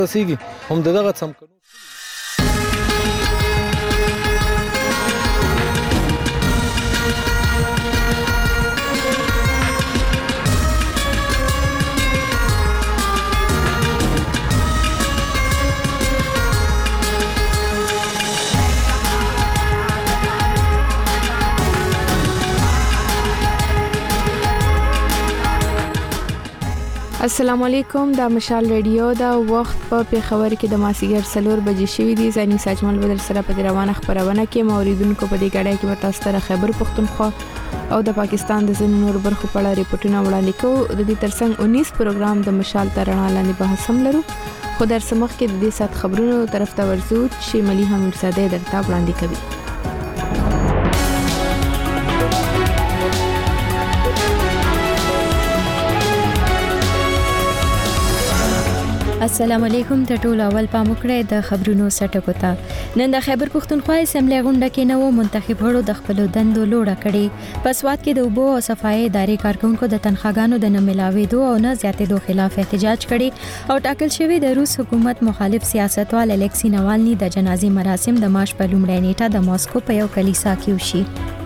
رسیږي هم دغه سم کړو. السلام علیکم. دا مشال ریډیو دا وخت په پیښور کې د ماسیګر 4 بجې شوې دي. زنی ساجمل بدل سره په روانه خبرونه کې موریدونکو په دې غړای کې ورته ستره خبر پښتونخوا او د پاکستان د ځینو نور برخو په اړه ریپورتونه وړاندې کوو. د دې ترڅنګ 19 پروګرام د مشال ترڼا لاندې بحث هم لرو. خو در سمخ کې د دې سات خبرونو طرف ته ورزو چې ملي حمیدزاده درته وړاندې کوي. السلام علیکم. ته ټول اول پام وکړئ د خبرونو سټکو ته. نن د خیبر پښتونخوا اسمبلی غونډه کې نو منتخب غړو د خپل دندو لوړه کړې. په سواد کې د اوبو او صفایي ادارې کارکونکو د تنخواګانو د نه ملاوېدو او نه زیاتېدو خلاف احتجاج کړي او ټاکل شوی د روس حکومت مخالف سیاستوال الکسی نوالني د جنازي مراسم د مارچ په لومړۍ نیټه د ماسکو په یو کلیسا کې وشي.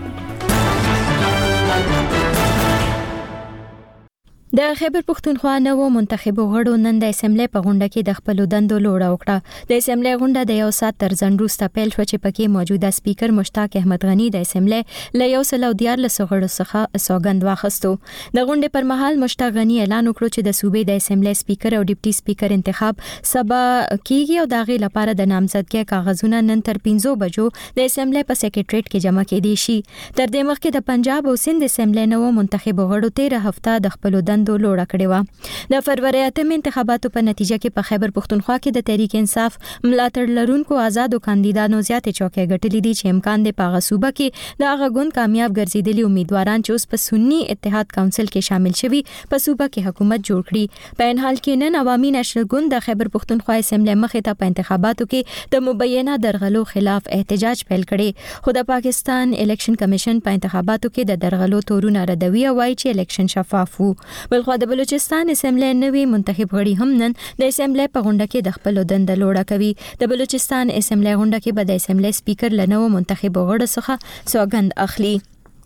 د خیبر پښتونخوا نو منتخب غړو نن د اسمبلی په غونډه کې د خپل دندو لوړه وکړه. د اسمبلی غونډه د یو سات تر ځنډ وروسته پیل شو چې پکې موجوده سپیکر مشتاق احمد غنی د اسمبلی له 114 غړو څخه سوګند واخیستو. د غونډې پر مهال مشتاق غنی اعلان وکړ چې د صوبې د اسمبلی سپیکر او ډیپټي سپیکر انتخاب سبا کیږي او دغه لپاره د نامزدګۍ کاغذونه نن تر 5 بجو د اسمبلی په سیکریټریټ کې جمع کېدي شي. تر دې مخکې د پنجاب او سند اسمبلی نو منتخب غړو 13 هفته د خپل دندو لوړه کړې و. د فروری 8 انتخاباتو په نتیجه کې په خیبر پښتونخوا کې د تحریک انصاف ملاتړ لرونکو آزادو کاندیدانو زیاتې چوکۍ ګټلې دي چې امکان دی په غصوبه کې د هغه ګوند کامیاب ګرځیدلي امیدواران چې اوس په سنی اتحاد کونسل کې شامل شوي په صوبه کې حکومت جوړ کړي. په ان حال کې نن عوامي نېشنل ګوند د خیبر پښتونخوا اسمبلی مخې ته په انتخاباتو کې د مبینه درغلو خلاف احتجاج پیل کړي. خو د پاکستان الیکشن کمیشن په انتخاباتو کې د درغلو تورونه ردوي او وايي چې الیکشن شفاف وو. بلخو د بلوچستان اسمبلی نوی منتخب غړي هم نن د اسمبلی په غونډه کې د خپل دنده لوړه کوي. د بلوچستان اسمبلی غونډه کې به د اسمبلی سپیکر لنو منتخب غړو څخه سوګند اخلي.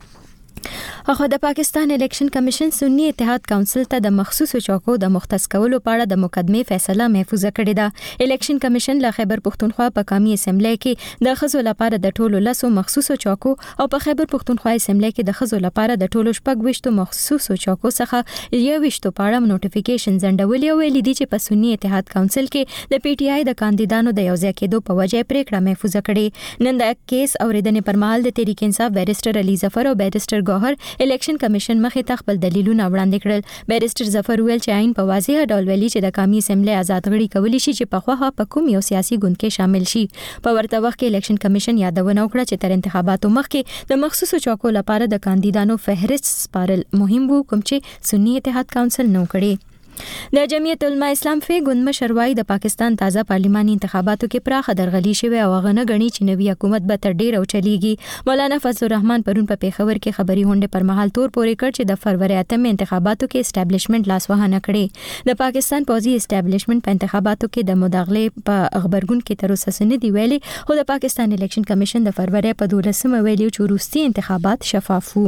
خو د پاکستان الیکشن کمیشن سنی اتحاد کونسل ته د مخصوصو چوکو د مختص کولو په اړه د مقدمې فیصله محفوظ کړې ده. الیکشن کمیشن له خیبر پښتونخوا په قومي اسمبلی کې د خزو لپاره د ټولو لسو مخصوصو چوکو او په خیبر پښتونخوا اسمبلی کې د خزو لپاره د ټولو شپږ وشتو مخصوصو چوکو څخه یو وشتو په اړه نوټیفیکیشن ځنډولې او ویلي دي چې په سنی اتحاد کونسل کې د پی ټی آی د کاندیدانو د یوځای کېدو په وجه پریکړه محفوظ کړې. نن د کیس اوریدنې پر مهال د تحریک انصاف بیرسټر علي ظفر او بیرسټر ګوهر الیکشن کمیشن مخې ته خپل دلیلونه وړاندې کړل. بیرسټر ظفر ویل چې عین په واضح ډول ویلي چې د قومي اسمبلی آزاد غړي کولی شي چې په خوخه په کوم یو سیاسي ګوند کې شامل شي. په ورته وخت کې الیکشن کمیشن یادونه وکړه چې تر انتخاباتو مخکې د مخصوصو چوکو لپاره د کاندیدانو فهرست سپارل مهم وو کوم چې سنی اتحاد کونسل نو کړي. د جمعیت العلماء اسلام فی ګوند مشر وايي د پاکستان تازه پارلماني انتخاباتو کې پراخه درغلي شوې او غنه غني چې نوی حکومت به تر ډیره چلیږي. مولانا فضل الرحمن پرون په پیښور کې خبري غونډه پر مهال تور پورې کړ چې د فروری 8 انتخاباتو کې اسټابلیشمنت لاسوهانه کړي. د پاکستان پوځي اسټابلیشمنت په انتخاباتو کې د مداخله په خبرګون کې تر اوسه سن دی ویلي خو د پاکستان الیکشن کمیشن د فروری په 12 ویلي چې وروستي انتخابات شفاف وو.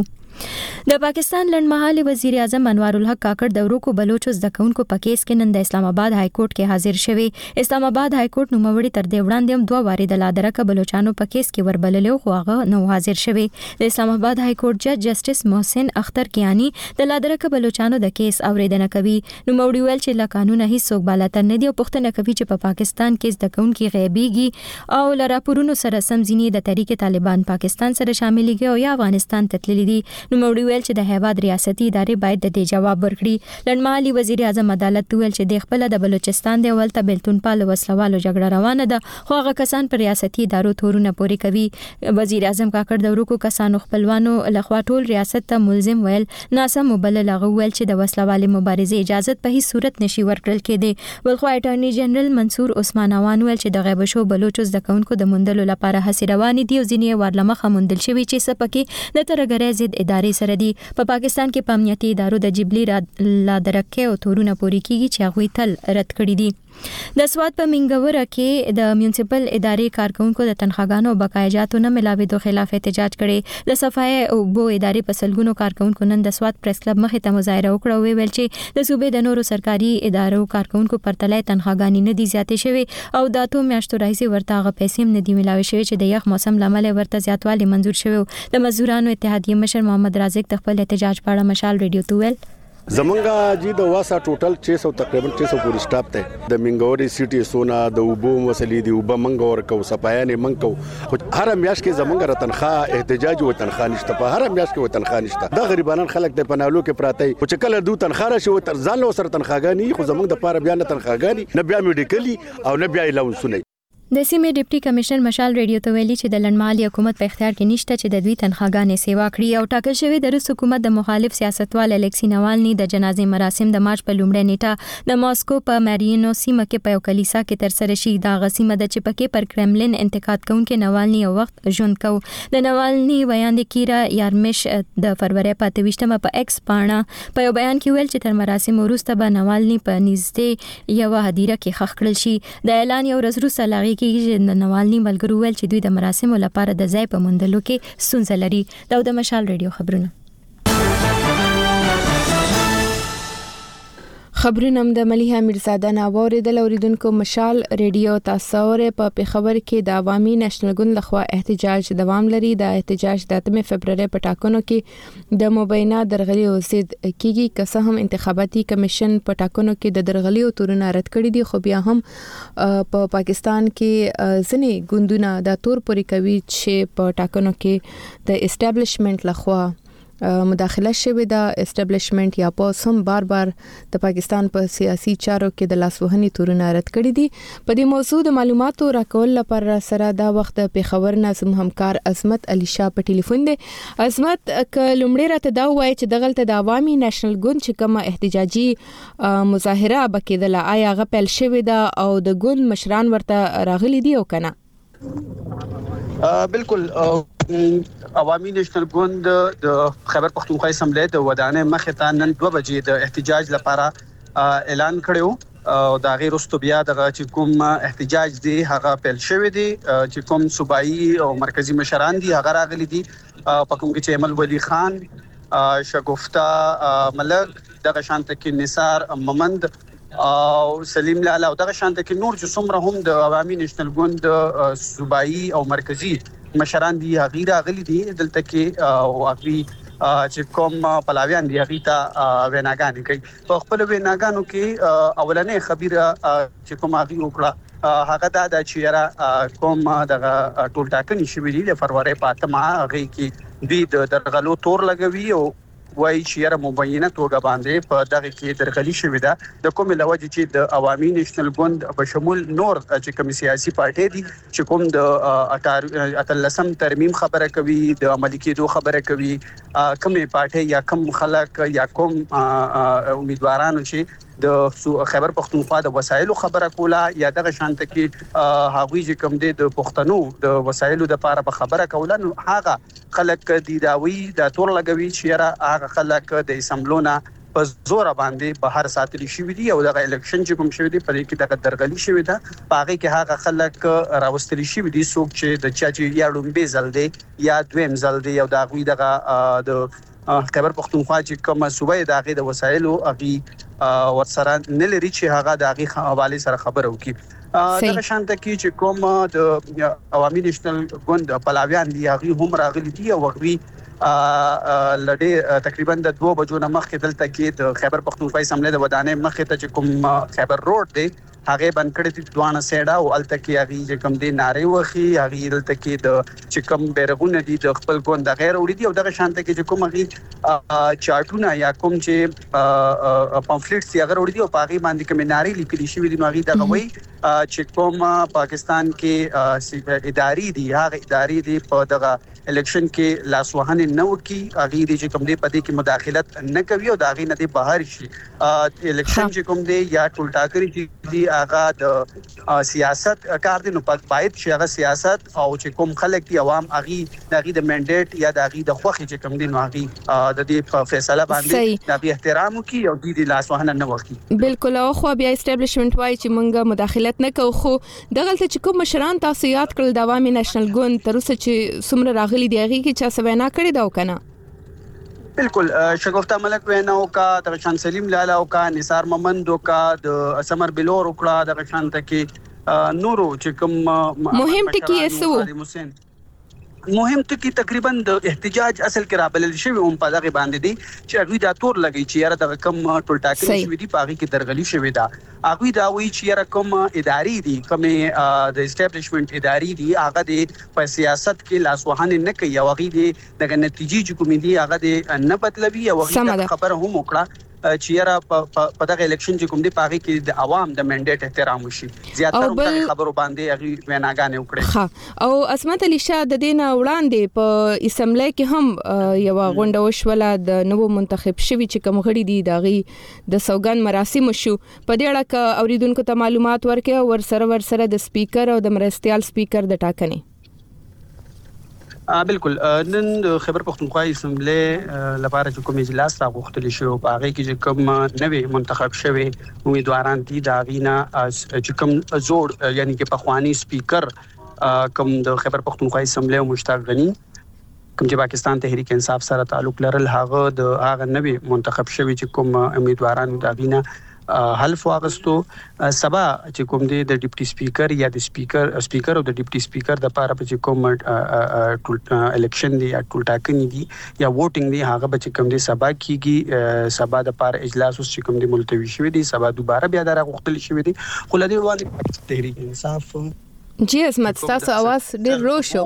د پاکستان لنډمهاله وزیر اعظم انوار الحق کاکړ د ورکو بلوچو زده کوونکو په کیس کې نن د اسلام آباد های کورټ کې حاضر شوی. اسلام آباد های کورټ نوموړي تر دې وړاندې هم 2 واري د لادرکه بلوچانو په کیس کې وربللو خو هغه نو حاضر شوی. د اسلام آباد های کورټ جج جسټس محسن اختر کیانی د لادرکه بلوچانو د کیس اوریدنه کوي. نوموړي ویل چې له قانون هیڅ څوک بالاتر نه دی او پوښتنه کوي چې په پاکستان کې زده کوونکي غیبیږي او لراپورونو سره سمځینی د تحریک طالبان پاکستان سره شاملېږي او یا افغانستان ته تللي دي. نوموړي ویل چې د هیواد ریاستي ادارې باید د دې جواب ورکړي. لنډمهالي وزیر اعظم عدالت ویل چې د خپل د بلوچستان د اول ته بیلتون پال وسلوالو جګړه روانه ده خو هغه کسان پر ریاستي ادارو تورونه پوري کوي. وزیر اعظم کاکړ د ورکو کسانو خپلوانو لخوا ټول ریاست ته ملزم ویل ناسم مبلل هغه ویل چې د وسلوالي مبارزې اجازه په هیڅ صورت نشي ورکړل کېدی. بلخو اټارنی جنرال منصور عثمان اوان ویل چې د غیب شو بلوچو زده کوونکو د موندلو لپاره هڅې روانې دي او ځینې ورلمخه موندل شوي چې سپکې د ترګرې ضد ادارې سره دي. په پاکستان کې په امنیتي ادارو د جبلي لادرکه او تورونه پوري کیږي چې هغه تل رد کړی دي. د سواد په منګوره کې د میونسپل ادارې کارکونکو د تنخواګانو بقایجاتو نه ملاوېدو خلاف احتجاج کړي. د صفای او بو ادارې په سلګونو کارکونکو نن د سواد پریس کلب مخې ته مظاهره وکړه او ویل چې د صوبې د نورو سرکاري ادارو کارکونکو پرتله تنخواګانې نه دي زیاتې شوې او د اتو میاشتو راځي ورته هغه پیسې هم نه دي ملاوي شوې چې د یخ موسم لامل ورته زیاتوالی منزور شوی. د مزدورانو اتحادیې مشر محمد رازق د خپل احتجاج په اړه مشال ریډیو ته ویل زمونږه جی د واسا ټوټل 600 تقریبا 600 پوری سټاپ ته د منګوري سټي سونا د وبو مسلې دی وب منګور کو صفایانه منکو هر میاش کې زمونږه تنخواه احتجاج او تنخواه نشته په هر میاش کې تنخواه نشته د غریبانان خلک د پنالو کې پراته او چې کله دو تنخواه شو تر ځان له سره تنخواګانی خو زمونږ د پاره بیان تنخواګانی نه بیا میډیکلی او نه بیا لونسونه. د سیمې ډیپټي کمشنر مشال ریډیو ته ویلي چې د لنډمهالي حکومت په اختیار کې نشته چې د دوی تنخواګانې سیوا کړي او ټاکل شوی د روس حکومت د مخالف سیاستوال الیکسی ناوالني د جنازې مراسم د مارچ په لومړۍ نیټه د ماسکو په مارینو سیمه کې په یو کلیسا کې تر سره شي. دا غسیمه د چپکې پر کرملین انتقاد کوونکي ناوالني او وخت ژوند کو. د ناوالني ویاند کیرا یارمش د فروری په 28مه په ایکس پاڼه په یو بیان کې ویل چې تر مراسم وروسته به ناوالني په نږدې یو هدیره کې خښ کړل شي. د اعلان یو ورځ وروسته لاغي کې د ناوالني ملګرو ویل چې دوی د مراسمو لپاره د ځای په موندلو کې ستونزه لري. دا د مشال ریډیو خبرونه. خبرونه د مليحه میرزاده ناوریدل اوریدونکو. مشال ریډیو تاسو په پیښور کې د عوامي نېشنل ګوند لخوا احتجاج دوام لري. د احتجاج د 8 فبرवरी په ټاکنو کې د مبینه درغلي او ضد کیږي. که څه هم انتخاباتي کمیشن په ټاکنو کې د درغلي او تورونه رد کړي دي خو بیا هم په پاکستان کې ځینې ګوندونه د تور پوري کوي چې په ټاکنو کې د اسټابلیشمنت لخوا مداخله شوه. د اسټابلیشمنت یا پوس هم بار بار د پاکستان په سیاسي چارو کې د لاسوهنې تورونه رد کړي دي. په دې موضوع د معلوماتو راکول لپاره سره دا وخت د پیښور نظم همکار عظمت علي شاه په ټلیفون دی. عظمت ک لومړی راته دا وایي چې دغلت د عوامي نېشنل ګوند چې کومه احتجاجي مظاهره بکیدله آیا غو پیل شوه دا او د ګوند مشران ورته راغلي دي او کنه؟ بالکل عوامي نېشنل ګوند د خیبر پختونخوا اسمبلی د ودانې مخې ته نن 2 بجې د احتجاج لپاره اعلان کړو او دا غیر واستو بیا د چې کوم احتجاج دی هغه پیل شوی دی چې کوم صوبایي او مرکزی مشران دي هغه راغلي دي په کوم کې چې امل ولی خان شګفتا ملک دغه شانت کې نثار ممند او سلیم لاله او دغه شانت کې نور چې څومره هم د عوامي نېشنل ګوند صوبایي او مرکزی مشران دي غیر غلي دي دلته کې او اخري چې کوم پلاویان دي غیتا ویناګان کوي. په خپل ویناګانو کې اولنې خبيره چې کوم اخري وکړه هغه دا چې را کوم دغه ټول ټاکنې شوې دي د فروری په 8مه هغه کې دوی د درغلو تور لګوي او وای چې را مبینه توګه باندې په دغه کې درغلي شوې ده د کوم لوجه چې د عوامي نېشنل ګوند په شمول نور چې کوم سیاسي پارټي دي چې کوم د اتلسم ترمیم خبره کوي د عملي کېدو خبره کوي کومه پارټي یا کوم خلک یا کوم امیدوارانو چې د خیبر پختونخوا د وسایلو خبره کوله یا دغه شانت کې هغوی چې کوم د پښتنو د وسایلو د لپاره په خبره کوله نو هغه خلک دی داوی د تور لګوي چې هغه خلک د اسمبلونه په زور باندې بهر ساتلی شوی دی او دغه الیکشن چې کوم شوی دی په دې کې دغه درغلي شوی ده پاره کې هغه خلک راوستلی شوی دي څوک چې د چا چې یا لومبي زل دی یا دویم زل دی او دا غوي دغه د خیبر پختونخوا چې کوم صوبې د هغه د وسایلو اغي ورسره نلري چې هغه د هغه حواله سره خبرو کی دغه شانت کې چې کوم د عوامي نېشنل ګوند پلاویان دی هغه هم راغلي دي او هغه لړې تقریبا د 2 بجو نه مخکې دلته کې د خیبر پختونخوا اسمبلی د ودانې مخې ته چې کوم خیبر روډ دی هغه بند کړی دي دوانه سیډا او الته کې هغه چې کوم دی ناری وخی هغه دلته کې د چې کوم بیرغونه دي د خپل ګوند د غیر وړي دي او دغه شانت کې چې کوم هغه چارټونه یا کوم چې پامفلیټس یې هغه وړي دي او هغه باندې کوم ناری لیکلي شوی دي نو هغه دغه وایي چې کوم پاکستان کې اداري دي هغه اداري دي په دغه الیکشن کې لاسوهنه نه وکي هغه دې چې کوم دې پدې کې مداخلت نه کوي او دا غي نه دې بهر شي الیکشن چې کوم دې یا ټول ټاکري چې دې هغه د سیاست کار دې نو باید چې هغه سیاست او چې کوم خلک دي عوام هغه د منډیټ یا د خوخي چې کوم دي نو هغه د دې فیصله باندې د احترام کوي او دې لاسوهنه نه وکي. بالکل او خو بیا اسټابلیشمنت وای چې مونږه مداخلت نه کوو خو دغه چې کوم مشران تاسو یاد کړل د عوامي نېشنل ګوند تر اوسه چې څومره راغلي دی هغه کې چا سوینا کړی دا وکنه بالکل شګوفتا ملک وینا او کا د شان سلیم لالا او کا نثار محمد او کا د اسمر بلور او کړه د شان تکي نورو چې کوم مهم ټکی اسو مهم ټکی تقریبا د احتجاج اصل کې رابلل شوی هم په دغه باندې دي چې هغه د تور لګي چې یاره د کم ټول ټاکل شوی دي په هغه کې درغلي شوی دا هغه دا وی چې یاره کوم اداري دي کوم د اسټابلیشمنت اداري دي هغه د په سیاست کې لاسوهنه نه کوي او هغه د نتیجې کوم دي هغه د نه بدلوي او هغه خبره هم وکړه چې یاره په دغه الیکشن چې کوم دی پاغي کې د عوام د منډیټ احترام وشي زیاتره خبرو باندې هغه ویناګانې وکړي او اسمت علي شاه د دینه وړاندې په اسمبلی کې هم یو غونډه وشوله د نوو منتخب شوی چې کوم غړي دي دغه د سوګند مراسم شو په دې اړه ک اوریدونکو ته معلومات ورکړي ورسره د سپیکر او د مرستيال سپیکر د ټاکنې بالکل نن د خیبر پختونخوا اسمبلی لپاره چې کوم اجلاس راغوښتل شو په هغه کې چې کوم نوې منتخب شوی امیدواران دي دا غینا چې کوم زوړ یعنی کې پخوانی سپیکر کوم د خیبر پختونخوا اسمبلی مشتاق غنی کوم چې پاکستان تحریک انصاف سره تعلق لرل هغه نوې منتخب شوی چې کوم امیدواران دا غینا حلف واغستو سبا چې کوم دی د ډیپټي سپیکر یا د سپیکر او د ډیپټي سپیکر د لپاره چې کوم الیکشن دی یا ټول ټاکنې دي یا ووټینګ دی هغه به چې کوم دی سبا کیږي سبا د لپاره اجلاس اوس چې کوم دی ملتوي شوی دی سبا دوباره بیا راغوښتل شوی دی خو لدی وړاندې تحریک انصاف جی اسمت تاسو आवाज ډیر رو شو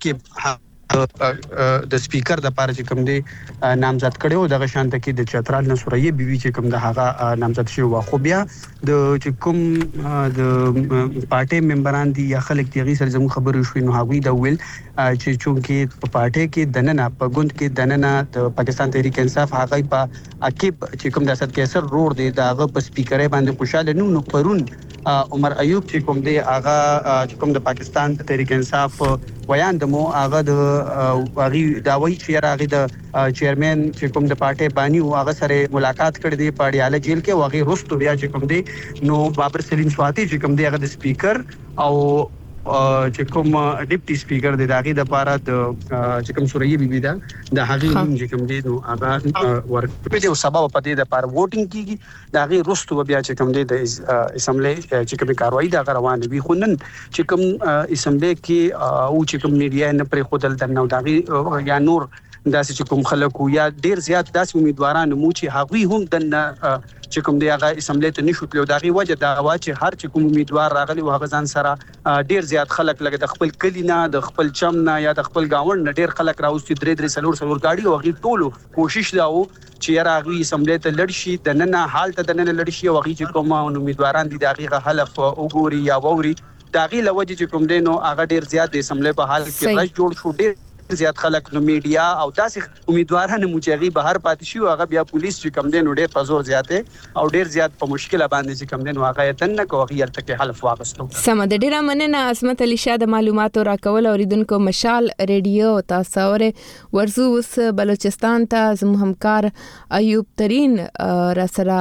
د سپیکر د لپاره چې کوم دی نامزد کړو د شانته کې د چترال نصرایي بیوی چې کوم د هغه نامزد شوی واخو بیا د چې کوم د پارټي ممبران دي یا خلک دی غي سره زمو خبرو شوي نو هغه د ویل چې چونکې په پارټي کې دننه په ګوند کې دننه د پاکستان تحریک انصاف هغه په عقب چې کوم د اسد کیسر روړ دی دا هغه په سپیکرې باندې خوشاله نو پرون عمر ایوب چې کوم دی هغه چې کوم د پاکستان تحریک انصاف ویان دمو هغه د هغه دا وایي چې هغه د چیرمن چې کوم د پارټي بانی او هغه سره ملاقات کړې دی پاړیاله جیل کې هغه رستو بیا چې کوم دی نو بابر سلیم سواتی چې کوم دی هغه د سپیکر او چې کوم ډیپټي سپیکر د داغي د لپاره د چې کوم سوري بي بي دا د هغه چې کوم دی نو هغه ورکړي او سبب په دې د لپاره ووټینګ کیږي داغي رستو بیا چې کوم دی د اسمبلی چې کوم کاروایی دا روان وي خو نن چې کوم اسمبلی کې او چې کوم میډیا نه پرې خودل د نو داغي یا نور داسې چې کوم خلکو یا ډیر زیات داسې امیدواران مو چې هغوی هم د چې کوم دی هغه اسمبلی ته نشو تلو داغي وجه دا وا چې هر چې کوم امیدوار راغلی او هغه ځان سره ډیر زیات خلک لګ د خپل کلی نه د خپل چم نه یا د خپل گاوند نه ډیر خلک راوستي درې سلور گاډي او هغه ټولو کوشش دا و چې یاره هغه اسمبلی ته لړ شي د نن حال ته د نن لړ شي او هغه چې کوم امیدواران دي دغه حلف وګوري یا ووري داغي لوجه چې کوم دی نو هغه ډیر زیات د اسمبلی په حال کې راځ جوړ شو ډیر زیات خلک نو میډیا او داسې امیدوارانه موچغي بهر پاتې شي او هغه بیا پولیس چې کم دین ډېر په زور زیاته او ډېر زیات په مشکله باندې چې کم دین واقعا تنه کوي هلته کې حلف واغستو سم د ډیره مننه عصمت علي شاه د معلوماتو راکول اوریدونکو مشال ریډیو تاسو ورزو وس بلوچستان ته زمو همکار ایوب ترين را سره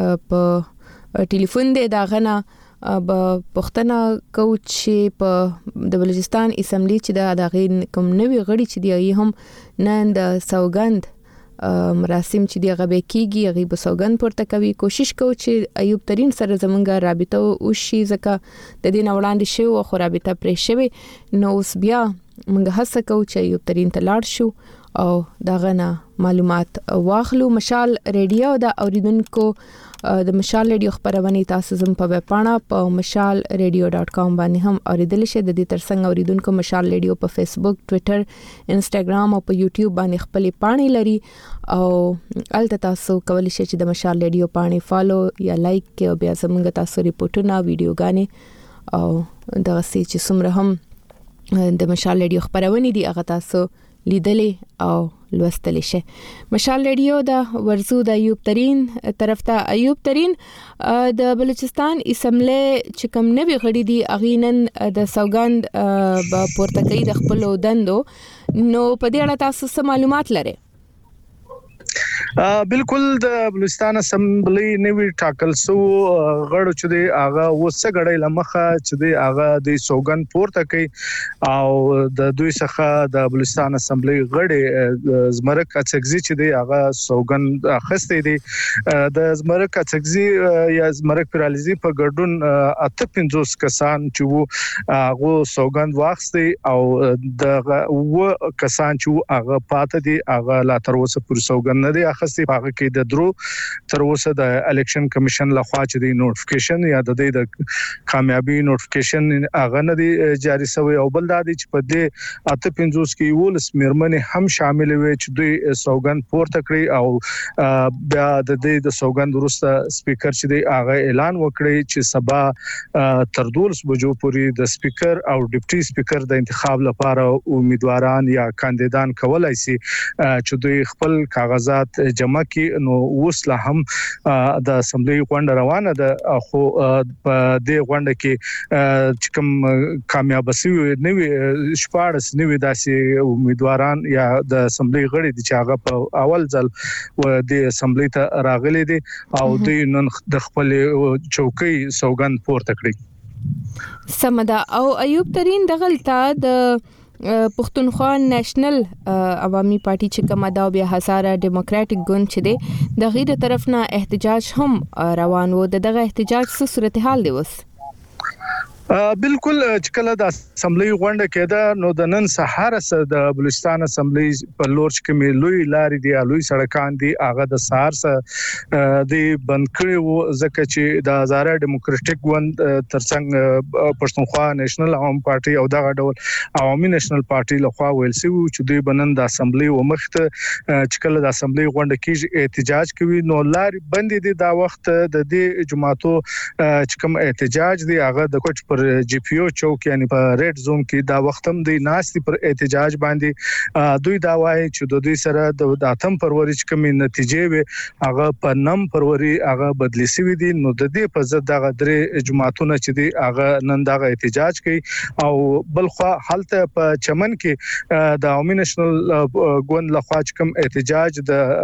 په ټلیفون دی دا غنه پښتنه کوچ په د بلوچستان اسمبلی چې د دغه کوم نوی غړي چې دی هم نن د سوګند مراسم چې دی غبه کیږي غي په سوګند پورته کوي کوشش کوي چې ایوب ترين سره زمونږه رابطه او شي ځکه د دین وړاندې شو او خو رابطه پرې شوی نو اوس بیا موږ هڅه کوو چې ایوب ترين ته لاړ شو او دغه نه معلومات واخلو مشال ریډیو د اوریدونکو د مشال ریډیو خبرونه تاسو زم په ویب پاڼه په mashalradio.com باندې هم اوریدل شي د دې ترڅنګ اوریدونکو مشال ریډیو په فیسبوک ټوئیټر انستګرام او په یوټیوب باندې خپل پاڼې لري او الته تاسو کولی شئ چې د مشال ریډیو پاڼې فالو یا لایک کړئ او بیا زموږ تاسو ریپورتونه ویډیوګانې او دغه چې څومره هم د مشال ریډیو خبرونه دي هغه تاسو لیدلې او لوستلې شي. مشال ریډیو د ورزو د ایوب ترين طرف ته ایوب ترين د بلوچستان اسمبلی چې کوم نوی غړي دي اغینن د سوګند په پورته کوي د خپل دندو، نو په دې اړه تاسو څه معلومات لرئ؟ بالکل د بلوچستان اسمبلی نوی ټاکل سو غړو چې دی هغه وسه غړي لمخه چې دی هغه د سوګن پورته کوي او د دوی څخه د بلوچستان اسمبلی غړي زمرک اڅګزي چې دی هغه سوګن اخستې دی د زمرک اڅګزي یا زمرک پرالیزي په ګډون 58 کسان چې هغه سوګن واخستې او د کسان چې هغه پاتې دي هغه لا تر اوسه پر سوګن نه دی اخستې. هغه کې د درو تر اوسه د الیکشن کمیشن لخوا چې دی نوټیفیکیشن یا د کامیابی نوټیفیکیشن هغه نه دی جاری شوی او بل دا دی چې په دې 58 کې ولس میرمنې هم شامل وي چې دوی سوګن پورته کړی او بیا د سوګن وروسته سپیکر چې دی هغه اعلان وکړي چې سبا تر 12 بجو پورې د سپیکر او ډیپټي سپیکر د انتخاب لپاره امیدواران یا کاندیدان کولای شي چې دوی خپل کاغذات جمع کی. نو وسله هم د اسمبلی غونډه روانه ده خو په دې غونډه کې چې کوم کامیاب شوی نوی شپارس نوی داسې امیدواران یا د اسمبلی غړي دي چې هغه په اول ځل د اسمبلی ته راغلي دي او دوی نن د خپل چوکۍ سوګند پورته کړی. سمدا او ایوب ترين دغلطه د پښتونخوا نېشنل عوامي پارټي چې کومه دا بیا هزاره ډیموکراټک ګوند چې دی د غیر طرف نه احتجاج هم روان وو، دغه احتجاج څه صورتحال دی اوس؟ بالکل چې کله د اسمبلی غونډه کېده نو د نن سهار سره د بلوچستان اسمبلی په لور چې کومې لوی لارې دي لوی سړکان دي هغه د سهار سره د بند کړي وو ځکه چې د هزاره ډیموکراټک ګوند ترڅنګ پښتونخوا نېشنل عوامي پارټي او دغه ډول عوامي نېشنل پارټي لخوا ویل شوی چې دوی بنن د اسمبلی ومخته چې کله د اسمبلی غونډه کې احتجاج کوي نو لارې بندې دي دا وخت د دې جماعتو چې کوم احتجاج دی هغه د کوټ جی پی او چوک یعنی په ریډ زون کې دا وخت هم د ناستي پر احتجاج باندې دوی دا وایي چې د دوی سره د 8 فروری چې کومې نتیجې وي هغه په 9 فروری هغه بدلی شوې دي. نو د دې په ضد دغه درې جماعتونه چې دي هغه نن دغه احتجاج کوي او بلخوا حالته په چمن کې د عوامي نېشنل ګوند لخوا چې کوم احتجاج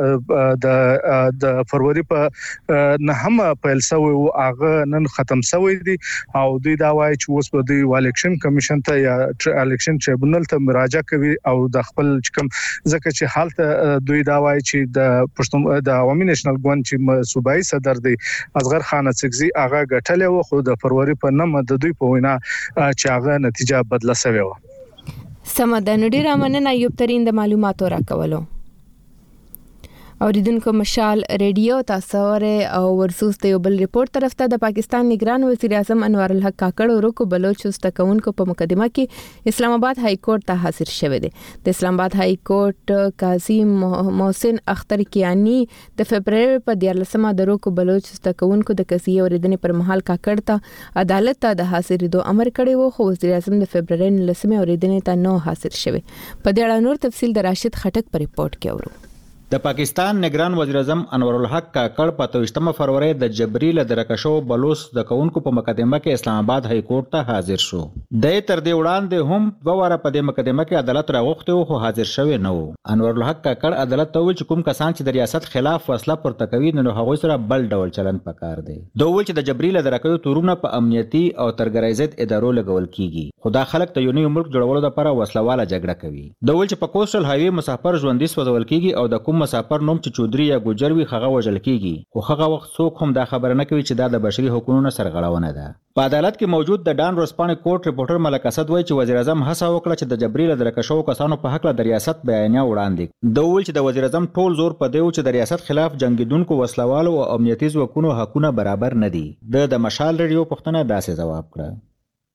د فروری په نهمه پیل شوی او هغه نن ختم شوی دي او دوی دا وایي چې اوس په دې الیکشن کمیشن ته یا الیکشن ټریبونل ته مراجعه کوي او د خپل کوم ځکه چې حالت دوی دا وایي چې د پښتون د عوامي نېشنل ګوند چې صوبایي صدر دی اصغر خان اڅګزي هغه غټلې و خو د فروری په 9 د دوی په وینا چې هغه نتیجه بدله شوی و. سمدن ډیر مننه ایوب ترين د معلوماتو راکولو. اوریدونکو مشال ریډیو تاسو او ورسوس ته یو بل ریپورت طرف ته د پاکستان نگران وزیر اعظم انور الحق کاکړ ورکو بلوچ استکونکو په مقدمه کې اسلام آباد های کورټ ته حاضر شوه دي. د اسلام آباد های کورټ قاضي محسن اختر کیانی د فبرवरी په 14مه د ورکو بلوچ استکونکو د قضیه اوریدنې پر مهال کاکړ ته عدالت ته د حاضرېدو امر کړی وو خو وزیر اعظم د فبرवरी 19مه اوریدنې ته نو حاضر شوه. په دې اړه نور تفصیل د راشد خټک په ریپورت کې اورو. د پاکستان نگران وزیر اعظم انور الحق کاکړ په 28 فروری د جبري له درکشو بلوچ د کونکو په مقدمه کې اسلام آباد های کورټ ته حاضر شو. د تر دې وړاندې هم دوه واره په دې مقدمه کې عدالت راغوښته خو حاضر شوی نه وو. انور الحق کاکړ عدالت ته ویل چې کوم کسان چې د ریاست خلاف وسله پورته کوي نو هغوی سره بل ډول چلن پکار دی. دوی ویل چې د جبري له درکشو تورونه په امنیتي او ترګرای ضد ادارو لګول کیږي خو دا خلک ته یو نوی ملک جوړولو لپاره وسلواله جګړه کوي. دوی ویل چې په کوسټل هایوي مسافر ژوندۍ سوځول کیږي او د کوم مسافر نوم چودري یا ګوجروي هغه وژل کیږي خو هغه وخت څوک هم دا خبره نه کوي چې دا د بشري حقوقو سرغړونه ده. په عدالت کې موجود د ډان ورسپانې کورټ ریپورټر ملک اسد وایي چې وزیر اعظم هڅه وکړه چې د جبري له درکشو کسانو په حق له ریاست بیانیه وړاندې. دوی ویل چې د وزیر اعظم ټول زور په دی چې د ریاست خلاف جنگیدونکو وسلوالو او امنیتي ځواکونو حقونه برابر نه دي. د مشال ریډیو پښتنه داسې جواب کړ.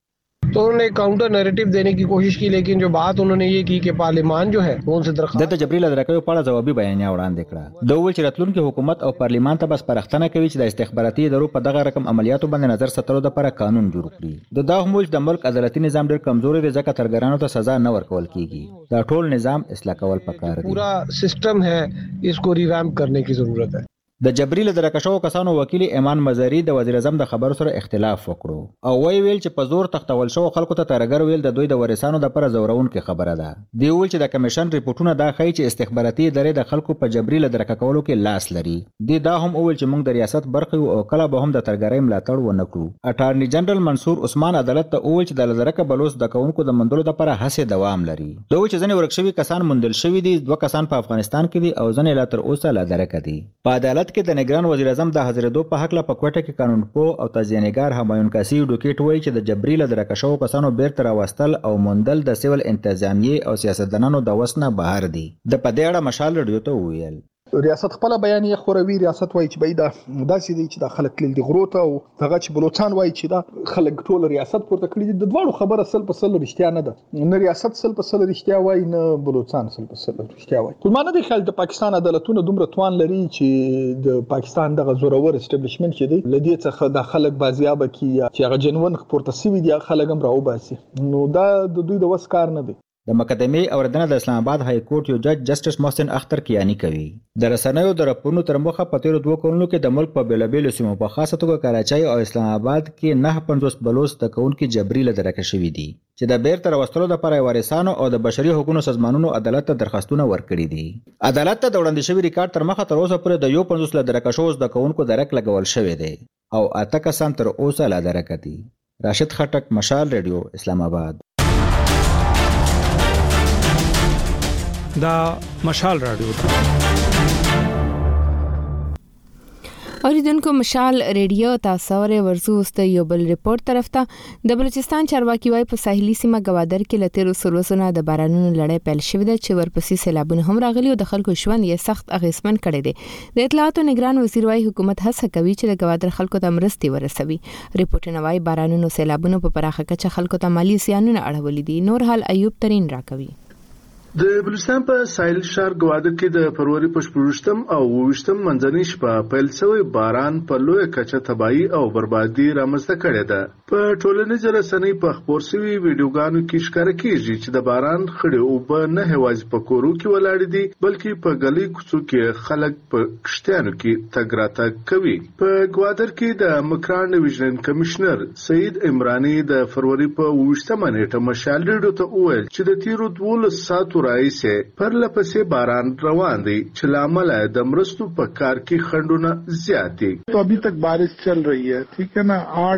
तो उन्होंने काउंटर नैरेटिव देने की कोशिश की, लेकिन जो बात उन्होंने ये की कि पार्लियामान जो है वो उनसे दरख्वास्त د جبري له درکوي په اړه ځوابي بیانیه وړاندې کړه. د ویل چې راتلونکي حکومت او پارلیمان ته بس پرختنه کوي چې د استخباراتي ادارو په دغه رقم عملیاتو باندې نظر ساتلو لپاره قانون جوړ کړي. دا هم ویل د ملک عدالتي نظام ډېر کمزوري دی ځکه ترګرانو ته سزا نه ورکول کیږي. دا ټول نظام اصلاح کول پکار دی. पूरा सिस्टम है, इसको रिवैम्प करने की जरूरत है. د جبري له درکشو کسانو وکیل ایمان مزاری د وزیر اعظم د خبرو سره اختلاف وکړو او ویل چې په زور تختول شو خلکو ته ترګر ویل د دوی د وارثانو د پر زورونکو خبره ده. دی ویل چې د کمیشن ریپورتونه دا ښیي چې استخباراتي ادارې د خلکو په جبري له درک کولو کې لاس لري. دی دا هم ویل چې موږ د ریاست برخه او کله به هم د ترګرۍ ملاتړ ونه کړو. اټارنی جنرال منصور عثمان عدالت ته ویل چې د لزرکه بلوس د کونکو د مندلو لپاره هڅه دوام لري. دوی چې ځنې ورکشوي کسان مندل شوی دي، 2 کسان په افغانستان کې دي او ځنې لا تر اوسه لا درک دي. په عدالت کې د نگران وزیر اعظم د حاضرېدو په حق له پکوټه کې قانون پو او تزیانګار همایون کاسی ډوکیټ وایي چې د جبري له درکشو کسانو بیرته راوستل او مندل د سیول انتظامیه او سیاستدانانو د وسنه بهر دي. د پدې اړه مشال رادیو ته ویل ریاست خپل بیانیه خوروي. ریاست وایي چې دا داسې دي چې د خلک تل دی غروته او دغه چې بلوچستان وایي چې دا خلک ټول ریاست پورته کړی دي. د دوه خبره سل په سل رښتیا نه ده. نه ریاست سل په سل رښتیا وایي، نه بلوچستان سل په سل رښتیا وایي. ټول معنی دی خل د پاکستان عدالتونه دومره توان لري چې د پاکستان دغه زورور اسټابلیشمنت چې دی لدی څخه د خلک بازیابه کی چې هغه جنون پورته سوي دي خلک هم راو باسي. نو دا د دوی د وس کار نه دی. د مقدمه اوردنه د اسلام آباد های کورټ یو جج جسټس محسن اختر کیانی کوي د رسنیو د راپورونو تر مخه په تیر 2 کلونو کې د ملک په بیلابیلو سیمو په خاصه توګه کراچۍ او اسلام آباد کې 950 بلوچ د کونکو جبري له درکه شوی دي چې د بیرته راوستلو لپاره وارثانو او د بشري حقوقو سازمانونو عدالت ته درخواستونه ورکړي دي. عدالت ته د وړاندې شوی ریکارډ تر مخه تر اوسه پورې د 50 له درکه شوز د کونکو درک لګول شوی دی او 8 کسان تر اوسه لا درکه دي. راشد خټک، مشال رادیو، اسلام آباد. دا مشال رادیو اوریدونکو مشال ریډیو تاسو ورزو است یو بل ریپورت طرف ته د بلوچستان چارواکي وای په ساحلي سیمه گوادر کې لتیرو سروسونه د بارانونو لړۍ پیل شوې ده چې ورپسې سیلابونه هم راغلي او د خلکو ژوند یې سخت اغیزمن کړی دی. د اطلاعاتو نگران وزیر وای حکومت هڅه کوي چې د گوادر خلکو ته مرستې ورسوي. ریپورټونه وای بارانونو سیلابونو په پراخه کچه خلکو ته مالی زیانونه اړولې دي. نور حال ایوب ترين راکوي. د بلوچستان په ساحل شهر گوادر کې د فروری په 28 او 29 منځنۍ شپه پیل شوی باران په لوی کچه تباہي او بربادي رامنځته کړې ده. په ټولنیزو رسنۍ په خبر شوی ویډیوګانو کې ښکاره کیږي چې د باران خړې اوبه نه هوازي په کورو کې ولاړ دي بلکې په گلی کوڅو کې خلک په کشتیانو کې تګ راتګ کوي. په گوادر کې د مکران ډیویژن کمشنر سید عمرانی د فروری په 28 نیټه مشال ریډیو ته وویل چې د تیرو 12 ساعتو راځي پر لپسې باران روان دی چې لامل د مرستو په کار کې خندونه زیات دي. तो अभी तक बारिश चल रही है, ठीक है ना.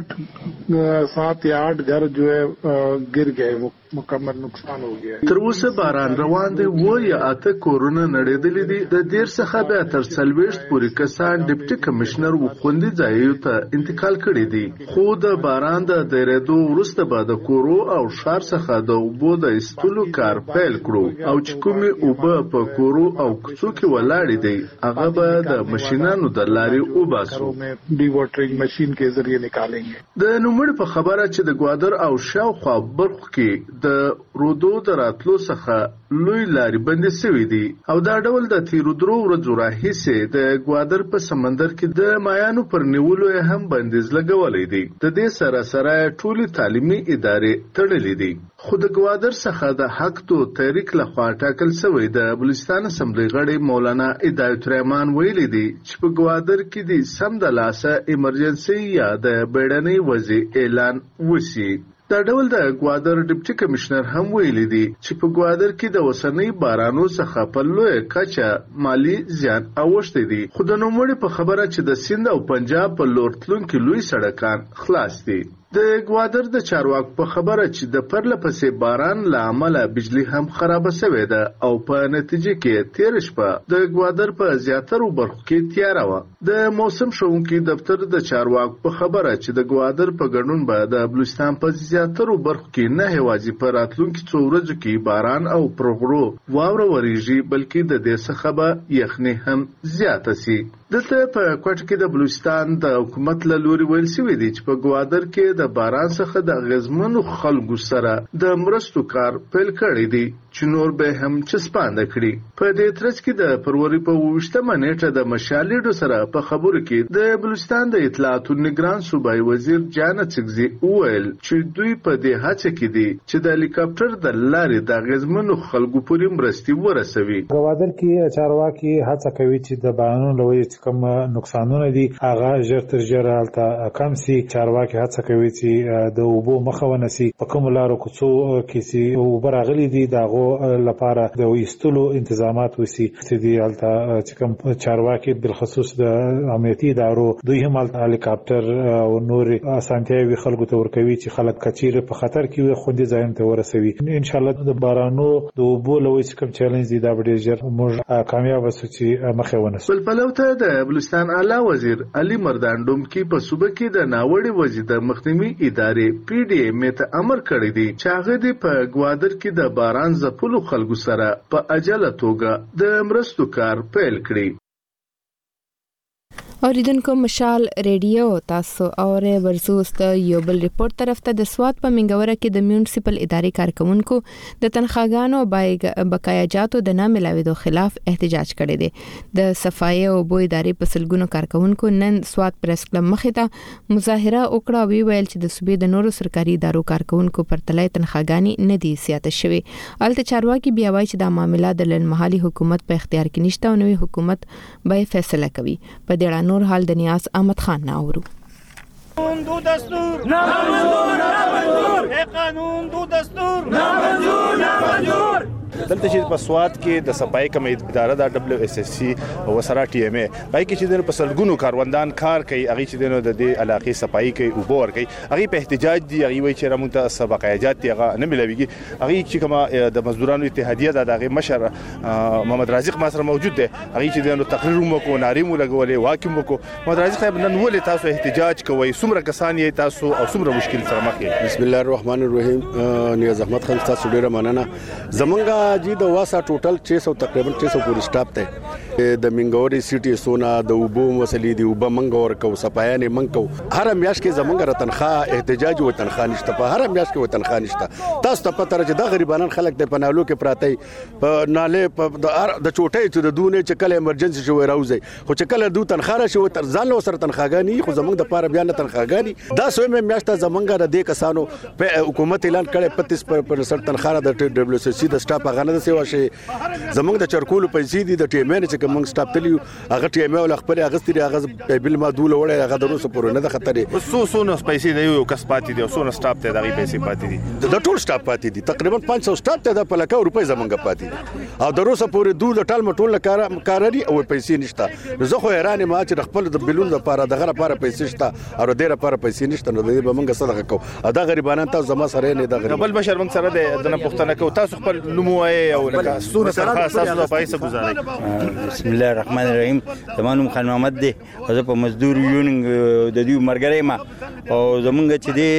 7 या 8 घर जो है गिर गए, वो मुकम्मल नुकसान हो गया. تر اوسه باران روان دی و یا 8 کورونه نړیدلې دي. د دیر څخه به تر 40 پورې کسان ډیپټي کمشنر و خوندې ځایو ته انتقال کړي دي. خو د باران د ډیرېدو وروسته به د کورو او شهر څخه د اوبو د استلو کار پیل کړو او چې کومې اوبه په کورو او کوڅو کې ولاړې دي هغه به د ماشينانو د لارې وباسو. डी वाटरिंग मशीन के जरिए निकालेंगे. د نوموړ په خبره چې د گوادر او شاوخوا برخو کې د رودو دراتلو څخه لوی لارې بندې شوې دي او دا ډول د تیرو 3 ورځو راهیسې د گوادر په سمندر کې د مایانو پر نیولو هم بندیز لګولې دي. د دې سره ټولي تعلیمي ادارې تړلې دي. خو د گوادر څخه د حق تو تحریک لخوا ټاکل شوی د بلوچستان اسمبلی غړي مولانا هدایت الرحمن ویلي دي چې په گوادر کې د سم د لاسه ایمرجنسي یا د بیړنۍ وضع اعلان وشي. دا ډول د گوادر ډیپټي کمشنر هم ویلي دي چې په گوادر کې د وسنۍ بارانو څخه په لوی کچه مالی زیان اوښتي دي. خو د نوموړي په خبره چې د سند او پنجاب په لور تلونکي لوی سړکان خلاص دي. د گوادر د چارواکو په خبره چې د پرلپسې باران له امله بجلی هم خراب شوې ده او په نتیجه کې تیر شپه د گوادر په زیاترو برخو کې تیاره وه. د موسم ښوونکي دفتر د چارواکو په خبره چې د گوادر په ګډون به د بلوچستان په زیاترو برخو کې نه هوازي په راتلونکي 2 ورځو کې باران او پر غرو واوره وریږي بلکې د دې څخه به یخنۍ هم زیاته شي. دلته په کوټ کې د بلوچستان د حکومت له لوري ویل شوی دی چې په ګوادر کې د باران څخه د غزمنو خلکو سره د مرستو کار پیل کړی دی چې نور به هم چسپانده کړي. په دې ترڅ کې د فروری په 28مه نیټه د مشالېډو سره په خبرو کې د بلوچستان د اطلاعات نگران صوبایي وزیر جانت سګزي وویل چې دوی په دې هڅه کې دي چې د هلیکاپټر د لارې د غزمنو خلکو پورې مرستې ورسوي. ګوادر کې چارواکي هڅه کوي چې د بارانونو له وجې کوم نقصانونه دي هغه ژر تر ژره هلته کم سي. چارواکي هڅه کوي چې د اوبو مخه ونیسي. په کومو لارو کوڅو کې چې اوبه راغلي دي د هغو لپاره د ویستلو انتظامات وسی چې دی هلته چې کوم چارواکي بالخصوص د امنیتي ادارو دوی هم هلته هلیکاپټر او نور اسانتیاوي خلکو ته ورکوي چې خلک کچیرې په خطر کې وي خوندي ځایونو ته ورسوي. ان شاء الله د بارانو د اوبو لوي چې کوم چیلنج دی دا ډېر ژر موږ کامیاب شو چې مخه ونیسو. بل پلوته د بلوچستان اعلی وزیر علي مردان ډومکی په صوبه کې د ناوړي وضعیت د مخنیوي ادارې پی ډی ایم ته امر کړی دی چې هغه د په ګوادر کې د باران ځپلو خلکو سره په عجله توګه د مرستو کار پیل کړي. اوریدونکو مشال ریډیو تاسو اور ورسوس ته یو بل ریپورت طرف ته د سواد په منګوره کې د میونسپل ادارې کارکونکو د تنخواګانو بقایاجاتو د نه ملاوېدو خلاف احتجاج کړی دی. د صفایي او بو ادارې په سلګونو کارکونکو نن سواد پریس کلب مخې ته مظاهره وکړه او ویل چې د صوبې د نورو سرکاري ادارو کارکونکو پر تلای تنخواګانې نه دي زیاته شوې. الته چارواکي بیا وایي چې د معاملې د لنمحالي حکومت په اختیار کې نشته او نوې حکومت به فیصله کوي. په دې نور حال د نیاز احمد خان ناورو. قانون دو دستور نامنظور قانون دو دستور نامنظور. دلته چې په سواد کې د صفای کم اداره د دبليو اس اس سی او سره ټي ام ای پای کې چې د پسلګونو کاروندان کار کوي هغه چې د دې علاقې صفای کوي او بور کوي هغه په احتجاج دی هغه وی چې رمونته سبقایجات دی هغه نه ملويږي. هغه چې کومه د مزدورانو اتحادیه د هغه مشر محمد رازق ما سره موجود دی هغه چې د تقریر مو کو ناریم لګولې واکم کو. محمد رازق صاحب نن ولې تاسو احتجاج کوي څومره کسان یې تاسو او څومره مشکل سره مخ یې؟ بسم الله الرحمن الرحیم. نیاز احمد خان تاسو ډیره مننه. زمونږه جی د واسا ټوټل 600 تقریبا 600 پورې سټاپ ته د منګوري سیټي سونا د وبو مسلې دی وب منګور کو صفایانه منکو هر میاش کې زمونږ را تنخواه احتجاج و تنخواه نشته. په هر میاش کې و تنخواه نشته. تاسو ته پته راځي د غریبانان خلک د پنالو کې پراته په ناله په د چوټې ته د دونه چې کله ایمرجنسي شوی راوځي خو چې کله دو تنخواه شي و تر ځان له سره تنخواګانی خو زمونږ د پاره بیان تنخواګانی دا سوې میاش ته زمونږ د دې کسانو په حکومت اعلان کړي 35% تنخواه د دبليو اس سی د سټاپ غنه د سیوا شي. زمونږ د چرکول پیسې دي د ټیمن چې کوم سټاپ تلیو هغه ټیمه ول خپل اغستري هغه بل ما دوله وړه هغه دروسه پورې نه د خطرې سو پیسې دی یو کس پاتې دي او سو سټاپ ته دغه پیسې پاتې دي د ټول سټاپ پاتې دي تقریبا 500 سټاپ ته د پلکا روپۍ زمونږ پاتې دي او دروسه پورې دوله ټال مټول کارري او پیسې نشته. زه خو حیران ما چې خپل د بلون لپاره دغه لپاره پیسې شته او د لپاره پیسې نشته نو د بمنګ صدقه کو دا غریبانان تاسو زما سره نه د بل بشر موږ سره د پښتنه کو تاسو خپل نموای او لکه سونه تاسو پیسې گزارئ. بسم الله الرحمن الرحیم. زمانوم خان محمد دی او زه په مزدور یونین د دې مرګري ما او زمونږ چې دی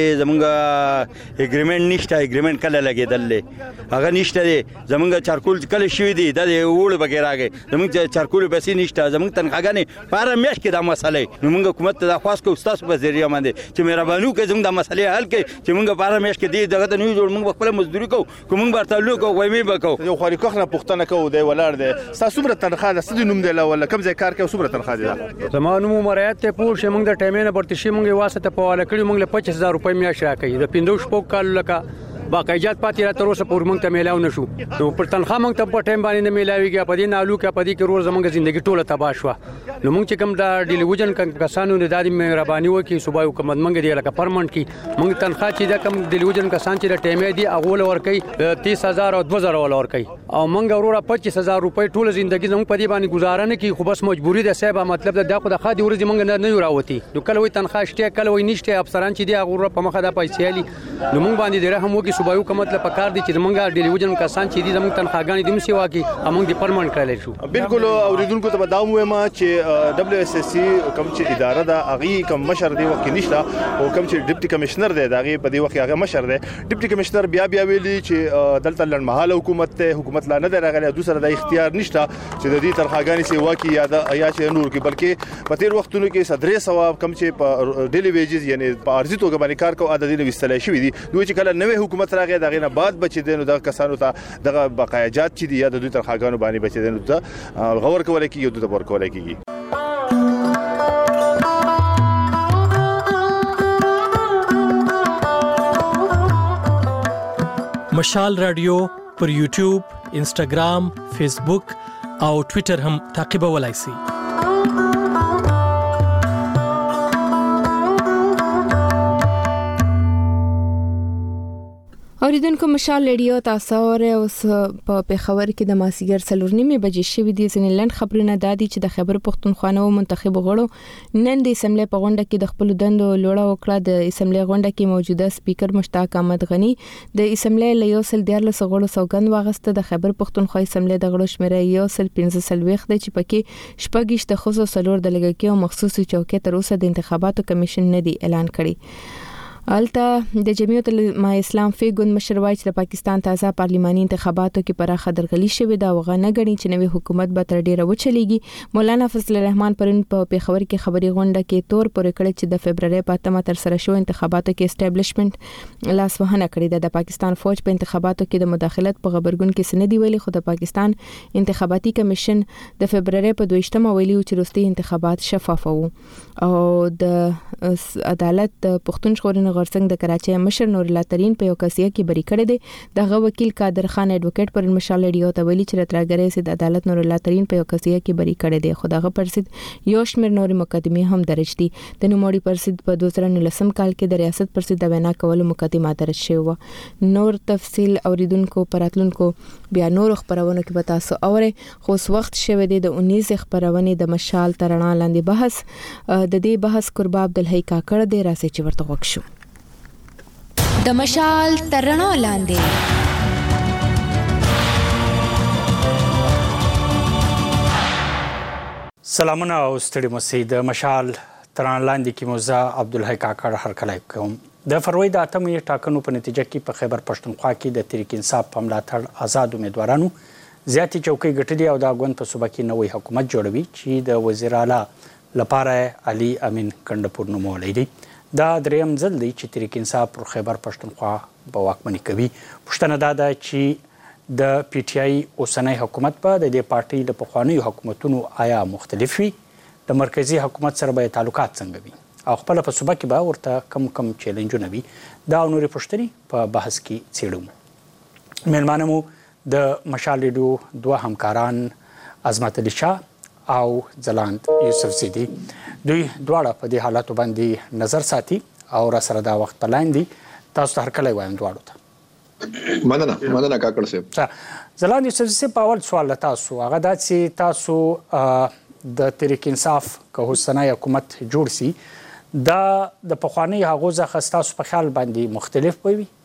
زمونږ اګریمنت نشته. اګریمنت کله لګیدل هغه نشته دی. زمونږ چارکول کله شوی دی د وړ بغیر راغی زمونږ چارکول پیسې نشته. زمونږ تنخواګانې پاره میش کې دا مسله نو موږ حکومت ته خاص کو تاسو په ذریعہ باندې چې مهرباني وکړئ زمونږ د مسلې حل کړئ چې موږ پاره میش کې دی دغه ته نه جوړ موږ خپل مزدوري کو کوم برتلو کو وایمه بکو یو خوري کوخنه پښتنه کو دی ولر دی تاسو څومره تنخواه ده څه نوم دی ولا کوم ځای کار کوي څومره تنخواه ده؟ زمونږ مرایت ته پوه شي موږ د ټیمینه پرتشي موږ واسطه په والا کړی موږ له 25000 روپۍ میاشت راکړي د 15 شپږ کال لکه باقاعدت پاتې را تر اوسه پور موږ ته میلاو نشو. نو پر تنخواه موږ ته په ټایم باندې نه میلاویږي. په دې نالو کې په دې کې روز زموږ ژوندۍ ټوله تباہ شوه. نو موږ چې کوم د ډیلیوژن کسانو د دادی مهرباني وکړي صوبایي حکومت موږ دی لکه پرمنټ کې موږ تنخواه چې دا کوم ډیلیوژن کسان چې د ټایم دی اغول ور کوي 30000 او 2000 ور کوي او موږ وروره 25000 روپۍ ټوله ژوندۍ زموږ په دې باندې گزاره نه کوي. خو بس مجبوری ده صاحب مطلب دا خو د خادي ورځ موږ نه یو راوتی. نو کله وي تنخواه شته کله وي نشته افسران چې دی اغول په مخه د پیسې علي نو موږ باندې د رحم وکړي صوبایي حکومت له کار دي چې موږ ډیلیوژن کسان چې دي زموږ تنخواګانې دم سیوا کې موږ دې پرمنټ کړل شو. بالکل اوریدونکو ته بداوم وایم چې دبليو اس اس سی کوم چې اداره ده هغه کوم مشر دی وکه نشته او کوم چې ډیپټي کمشنر دی هغه په دې وخت هغه مشر دی. ډیپټي کمشنر بیا ویلي چې دلته لړمحاله حکومت حکومت لا نه راغلی د سره د اختیار نشته چې د دې تنخواګانې سیوا کې یا چې نور کې بلکې په تیر وختونو کې 300 کم چې په ډیلی ویجز یعنی په ارزي توګه باندې کار کوي د دې وستلای شوی دي دوی چې کله نوې حکومت راغی دغه نه بعد بچی دي نو د کسانو ته دغه بقایجات چې دي یا د دوی تنخواګانو باندې بچی دي نو ته غور کولای کیږي د ور کولای کیږي مشال رادیو پر یوټیوب، انسټاګرام، فیسبوک او ټوئیټر هم تعقیبولای شئ. اوریدونکو مشال رادیو تاسو اوس په پیښور کې د ماسیګر 4:30 بجې شوې دي. ځینې لنډ خبرونه دادي چې د خیبر پښتونخوا منتخب غړو نن د اسمبلی په غونډه کې د خپل دندو لوړه وکړه. د اسمبلی غونډه کې موجوده سپیکر مشتاق احمد غنی د اسمبلی له 114 غړو سوګند واغسته. د خیبر پښتونخوا اسمبلی د غړو شمیره 115 دی چې پکې شپږ د خصوصي سلور د لګکیو مخصوصي چوکۍ تر اوسه د انتخاباتو کمیشن نه دی اعلان کړی. الته د جمعیت العلماء اسلام فی ګوند مشر وایي چې د پاکستان تازه پارلماني انتخاباتو کې پراخه درغلي شوې ده او غنه غړي چې نوې حکومت به تر ډیره وچلېږي. مولانا فضل الرحمن پرون په پیښور کې خبري غونډه کې تور پورې کړی چې د فبرवरी په 8 تر سره شو انتخاباتو کې اسټابلیشمنت لاس وهنه کړې ده. د پاکستان فوج په انتخاباتو کې د مداخلت په خبرګون کې سندې ویلي خو د پاکستان انتخاباتي کمیشن د فبرवरी په 22 ویلي چې وروستي انتخابات شفاف وو او د عدالت پښتون ژغورنې غورځنګ د کراچۍ مشر نور الله ترين په یو قضیه کې بری کړی دی. دغه وکیل قادر خان اډوکیټ پر مشال رادیو ته ویلي چې راتراګرې سي د عدالت نور الله ترين په یو قضیه کې بری کړی دی خو دغه پرسید یو شمېر نور مقدمه هم درج دي. د نوموړي پرسید په 2019 کال کې د ریاست پرسید د وینا کولو مقدمه درج شوی و. نور تفصیل اوریدونکو پراتلونکو بیا نور خبرونه کې به تاسو اورئ. خو وخت شوه دی د 19 خبرونه د مشال ترنا لاندې بحث د دې بحث قربا عبدالحی کاکړ دی راسي چې ورته وښو. د مشال ترنا لاندې سلامونه او ستړي مسئ. د مشال ترنا لاندې کې موزه عبدالحی کاکړ هرکلی کوم. د فروری د 8 ټاکنو په نتیجه کې په خیبر پښتونخوا کې د تحریک انصاف په ملاتړ آزاد امیدوارانو زیاتې چوکۍ ګټلې او د غوند په صوبه کې نوې حکومت جوړوي چې د وزیر اعلی لپاره علي امین کندپور نومولی دی. دا دریم ځل دی چې تحریک انصاف پر خیبر پښتونخوا په واکمني کوي. پوښتنه دا ده چې د پی ټی آی اوسنی حکومت په د دې پارټۍ د پخوانیو حکومتونو آیا مختلف وي؟ د مرکزی حکومت سره به تعلقات څنګه وي او خپل په صوبه کې به ورته کم چیلنجونه وي؟ دا او نورې پوښتنې په بحث کې څیړو. میلمانه مو د مشال رادیو دوه همکاران عظمت علي شاه او ځلاند یوسفزي دي. دوی دواړه په دې حالاتو باندې نظر ساتي او را سره دا وخت په لاین دي. تاسو ته هرکلی وایم دواړو ته. مننه کاکړ صاحب. ځلاند یوسفزي په اول سوال له تاسو هغه دا چې تاسو د تحریک انصاف که اوسنی حکومت جوړ سي دا د پخواني هغو څخه ستاسو په خیال باندې مختلف به وي؟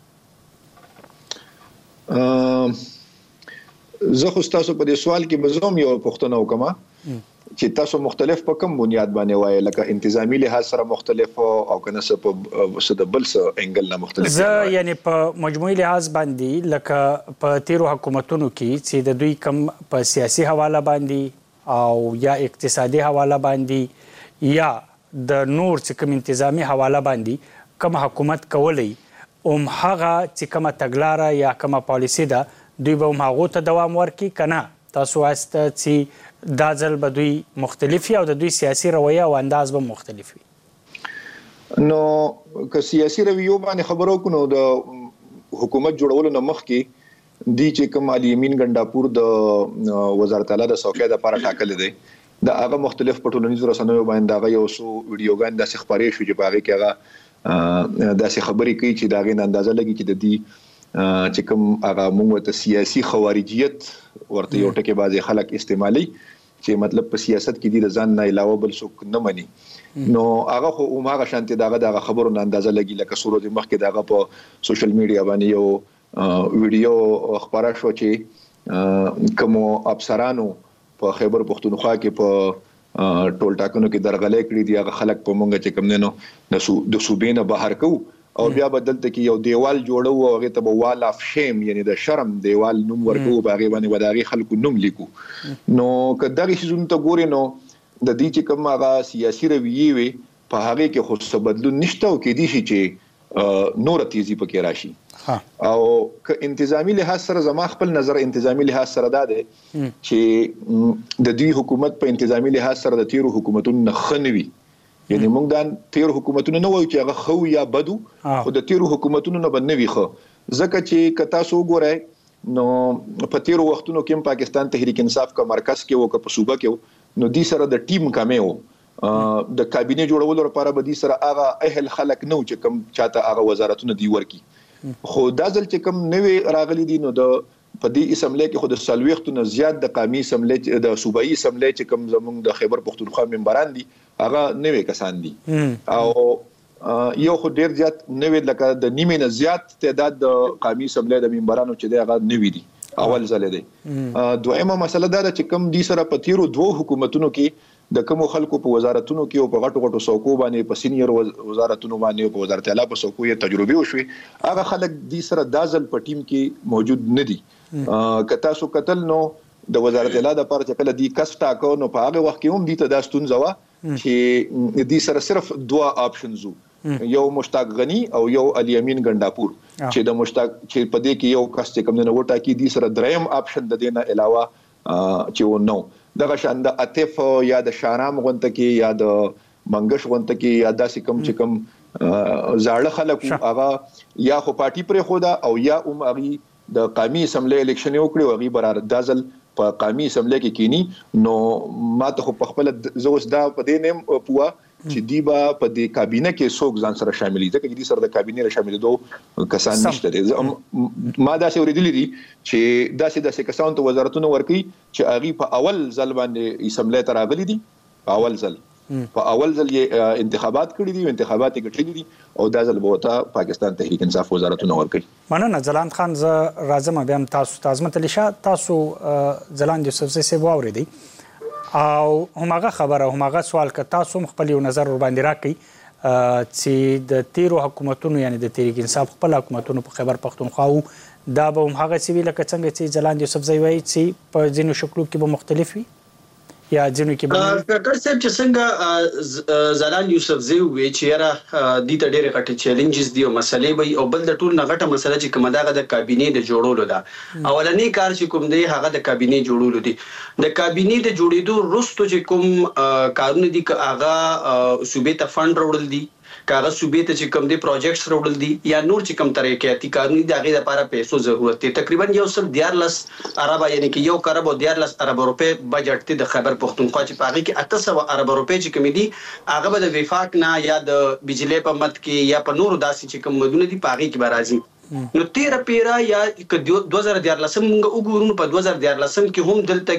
زه خو تاسو په دې سوال کې بزوم یو پوښتنه وکم چې تاسو مختلف په کوم بنیاد باندې وایي لکه انتظامی لحاظ سره مختلف او کنه څه په د بل څه انګل نه مختلف؟ زه یعنی په مجموعي لحاظ باندې لکه په تیرو حکومتونو کې چې د دوی کم په سیاسي حواله باندې او یا اقتصادي حواله باندې یا د نور چې کوم انتظامی حواله باندې کوم حکومت کولی هغه چې کومه تګلاره یا کومه پالیسي ده دوی به هغو ته دوام ورکړي که نه تاسو وایست چې دا ځل به دوی مختلف وي او د دوی سیاسي رویه او انداز به مختلف وي؟ نو که سیاسي رویو باندې خبرو کو نو د حکومت جوړولو نه مخکې دی چې کوم علي امین ګنداپور د وزارت اعلی د څوکۍ لپاره ټاکل دی دا هغه مختلف په ټولنیزو رسنیو باندې دا یو څو ویډیوګان داسې خبرې شو چې په هغه کې هغه داسې خبرې کوي چې دا غي اندازه لګي چې د دې چې کوم هغه موږ ته سیاسي خوارجیت ورته یو ټکی بازي خلک استعمالي چې مطلب په سیاست کې د ځان نه علاوه بل څوک نه مني. نو هغه خو هغه شانتي دغه خبرو نه اندازه لګي لکه سورو د مخ کې دغه په سوشل میډیا باندې یو ویډیو خبره شو چې کوم افسرانو په خیبر پښتونخوا کې په ټول ټاکنو کې درغلې کړې دي هغه خلک په مونږ چې کوم نه د صوبې نه بهر کو او بیا بدلته کې یو دیوال جوړو او هغه ته وال اف شیم یعنی د شرم دیوال نوم ورکو باغې باندې وداغي خلکو نوم لیکو نو کداغي شزون ته ګوري نو د دې چې کوم هغه سیاسي رویه وي په هغه کې خو څه بدلون نشته او کې دي چې نور تیزی پکې راشي او ک انتظامی لحاظ سره زما خپل نظر انتظامی لحاظ سره دا دی چې د دې حکومت په انتظامی لحاظ سره د تیرو حکومتونو نه خنوي یعنی موږ دا تیر حکومتونو نه وایو چې هغه خو یا بدو خو د تیر حکومتونو نه بنوي خو ځکه چې کتا سو ګورای نو په تیر وختونو کې پاکستان تحریک انصاف کا مرکز کې وو که صوبه کې نو دې سره د ټیم کمې وو د کابینه جوړولو لپاره به دې سره هغه اهل خلک نو چې کم چاته هغه وزارتونه دی ورکی خو دا ځل چې کم نوې راغلي دي نو د په دې اسمبلی کې خود سلويختونه زیات د قومي اسمبلی د صوبایي اسمبلی چې کوم زموږ د خیبر پختونخوا ممبران دي هغه نوې کسان دي او یو خو ډیر زیات نوې لکه د نیمه نه زیات تعداد د قومي اسمبلی د ممبرانو چې دی هغه نوې دي اول ځل دی دویمه مسله دا چې کوم دي سره په تیرو دوه حکومتونو کې د کوم خلکو په وزارتونو کې او په غټو غټو څوکو باندې په سینیئر وزارتونو باندې او په وزارت اعلی په څوکو یې تجربه وشوي هغه خلک دي سره دازل په ټیم کې موجود نه دي کتا سو قتل نو د وزارت اعلی د لپاره چې کله دی کس ټاکو نو په هغه وخت کې هم دي ته دا ستونزه وا چې دي سره صرف دوه آپشنز یو مشتاق غنی او یو علي امین ګنداپور چې د مشتاق چې په دې کې یو کس چې کوم نه وټا کې دي سره دریم آپشن د دینه علاوه چې نو دغه شان د عطف یا د شارام غونته کې یا د منګش غونته کې یا داسې کم چې کم زاړه خلک هغه یا خو پارټي پر خودا او یا هغه د قومي اسمبلی الیکشن یو کړو هغه برار دازل په قومي اسمبلی کې کینی نو ماته خو په خپل زوس دا په دې نیم پوا چې دی با په دې کابینه کې څوک ځان سره شامل دي ځکه چې دې سره د کابینه سره شامل دوه کسان نشته دي ما دا څه ورېدلې دي چې داسې کسان ته وزارتونه ورکي چې هغه په اول ځل باندې اسمبلی ته راغلي دي په اول ځل یې انتخابات کړي دي انتخابات یې ګټلي دي او دا ځل به ته پاکستان تحریک انصاف وزارتونه ورکي مننه ځلاند خان ز راځم بیا تاسو عظمت علي شاه تاسو ځلاند یوسفزي سه واورېدي او هماغه خبره هماغه سوال ک تاسو خپل یو نظر ور باندې راکړي چې د تیرو حکومتونو یعنی د تحریک انصاف خپل حکومتونو په خیبر پختونخوا دا به هماغه سیویل ک څنګه چې ځلاند یوسفزي وایي چې په ځینو شکلو کې به مختلف وي یا ځینو کې به ډاکټر صاحب چې څنګه ځلاند یوسفزي وی چې را د ډېر غټ چیلنجز دی او مسلې وي او بل د ټول نغټه مسله چې کومه دغه د کابینه د جوړولو ده اولنی کار چې کوم دی هغه د کابینه جوړولو دي د کابینه د جوړېدو وروسته چې کوم کارونه دي هغه صوبې ته فند وړل دي کاغذ صوبې ته چې کوم دي پروجیکټس وړل دي یا نور چې کوم ترقیاتي کارونه دي هغه لپاره پیسو ضرورت دي تقریبا 114 ارب یعنی کې 1 کروڑ 14 ارب روپے بجټ ته د خیبر پختونخوا چې پاغي کې 800 ارب روپے چې کوم دي هغه به د وفاق نه یا د بجلی په مت کې یا په نور داسې چې کوم مدونه دي پاغي کې برازي نو 13 پیرا یا 2014 موږ وګورو په 2014 کې هم دلته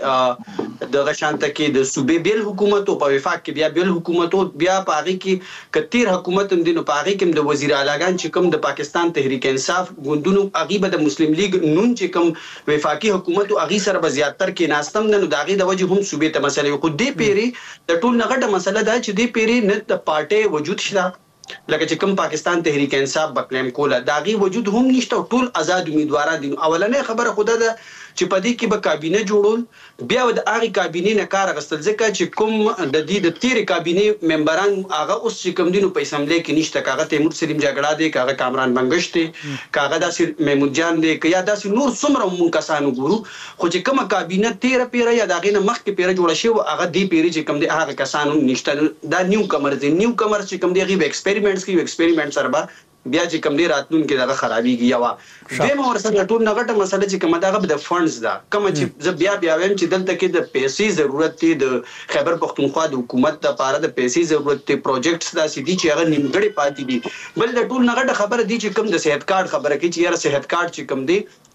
کې د غشانته کې د صوبې بیل حکومت او په وفاق کې بیا بیل حکومت او بیا پاغي کې کثیر حکومت هم دینو پاغي کې د وزیر اعلیګان چې کوم د پاکستان تحریک انصاف ګوندونو اغیبه د مسلم لیگ نون چې کوم وفاقي حکومت او اغي سره بزیاتر کې ناستم نه داغي د وجه هم صوبې ته مسلې خو دې پیری د ټول نغټه مسله ده چې دې پیری نه د پارټي وجود شته لکه چې کوم پاکستان تحریک انصاف بکلیم کوله داغي وجود هم نشته ټول آزاد امیدواران دي اولنې خبره خود ده چې په دې کې به کابینه جوړول بیا د هغه کابینه نه کار غستل ځکه چې کوم د دې د تیر کابینه ممبران هغه اوس چې کوم دینو په اسمبلی کې نشته کاغه تیمور سلیم جګړه دی کاغه کامران منګش دی کاغه داسې محمود جان دی کیا داسې نور څومره مون کسانو ګورو خو چې کوم کابینه 13 پیره یا داغه نه مخکې پیره جوړه شي هغه دې پیره چې کوم دی هغه کسانو نشته دا نیو کمر چې کوم دی غي ایکسپریمنټس کوي ایکسپریمنټ سره بیا چې کوم دی راتلون کې دغه خرابيږي یوا دیم ورسره ټول نغټه مسله چې کومه دغه د فندز دا کوم چې ز بیا ویم چې دلته کې د پیسې ضرورت دی د خیبر پختونخوا د حکومت لپاره د پیسې ضرورت دی پروجیکټس دا سدي چې هغه نیمګړي پاتې دي بل د ټول نغټه خبره دی چې کوم د صحت کارت خبره کې چې یاره صحت کارت چې کوم دی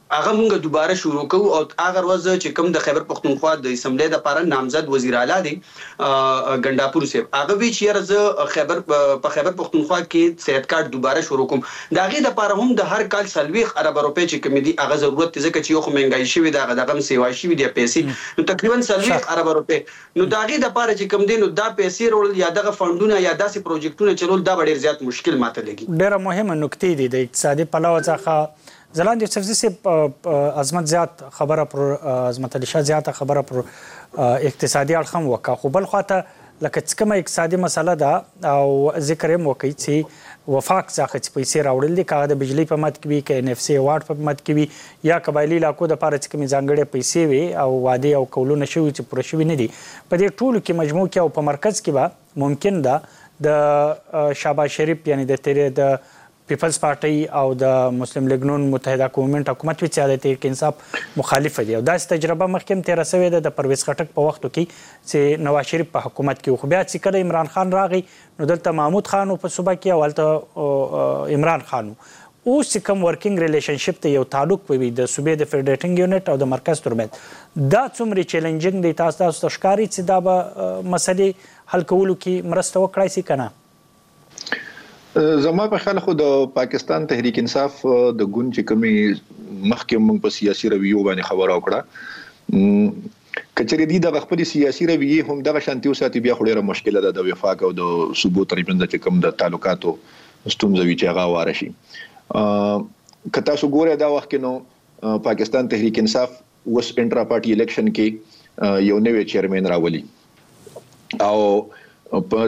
هغه مونږ دوباره شروع کوو او هغه ورځ چې کوم د خیبر پختونخوا د اسمبلی لپاره نامزد وزیر اعلی دی ګنداپور صاحب هغه وی چې زه په خیبر پختونخوا کې صحت کارت دوباره شروع کوم دا غي د لپاره هم د هر کال 30 ارب روپے چې کوم دي هغه ضرورت ځکه چې یو خو مهنګای شوی دا دغه سیوا شوی دی پیسې نو تقریبا 30 ارب روپے نو دا غي د لپاره چې کوم دي نو دا پیسې رول یا دغه فندونه یا داسې پروجیکټونه چلول دا ډېر زیات مشکل ماته لګي ډېر مهمه نکته دي د اقتصادي پلوه څخه زلاند یوسفزي صاحب عظمت زیات خبره پر عظمت علي شاه زیات خبره پر اقتصادي اړخ هم وکړه خو بل خواته لکه څنګه اقتصادي مسله ده او ذکر هم وکړي چې وفاق څخه چې پیسې راوړل دي کاغه د بجلی په مت کې وي کې NFC ایوارډ په مت کې وي یا قبایلی علاقو د پاره چې کوم ځانګړي پیسې وي او وعده او قولونه شوي چې پوره شوي نه دي په دې ټولو کې مجموع کې او په مرکز کې به ممکن ده د شهباز شریف یعنی د پیپلز پارټي او د مسلم لیگ نون متحده قومونت حکومت وی چې د تحریک انصاف مخالف دي او داسې تجربه مخکې تیر شوې ده د پرویز خټک په وخت کې چې نواز شریف په حکومت کې خو بیا چې کله عمران خان راغی نو دلته محمود خان په صوبه کې او هلته عمران خان اوس چې کوم ورکینګ ریلیشنشپ ته یو تعلق وي د صوبې د فدریټینګ یونټ او د مرکز ترمنځ دا څومره چیلنجینګ دی تاسو ښکاري چې دا به مسلې حل کولو کې مرسته وکړای شي کنه زما په خیال خو د پاکستان تحریک انصاف د ګوند چې کومي مخکې موږ په سیاسي رویو باندې خبر اوکړه کچري دي د خپل سیاسي رویه هم دغه شانتي وساتي بیا خو ډیره مشکله ده د وفاق او د صوبو ترمنځ چې کوم د تعلقاتو ستونزې وی چې هغه واره شي کته سو ګوره دا وخت کې نو پاکستان تحریک انصاف وس انټرا پارټي الیکشن کې یو نوې چیرمن راولي او په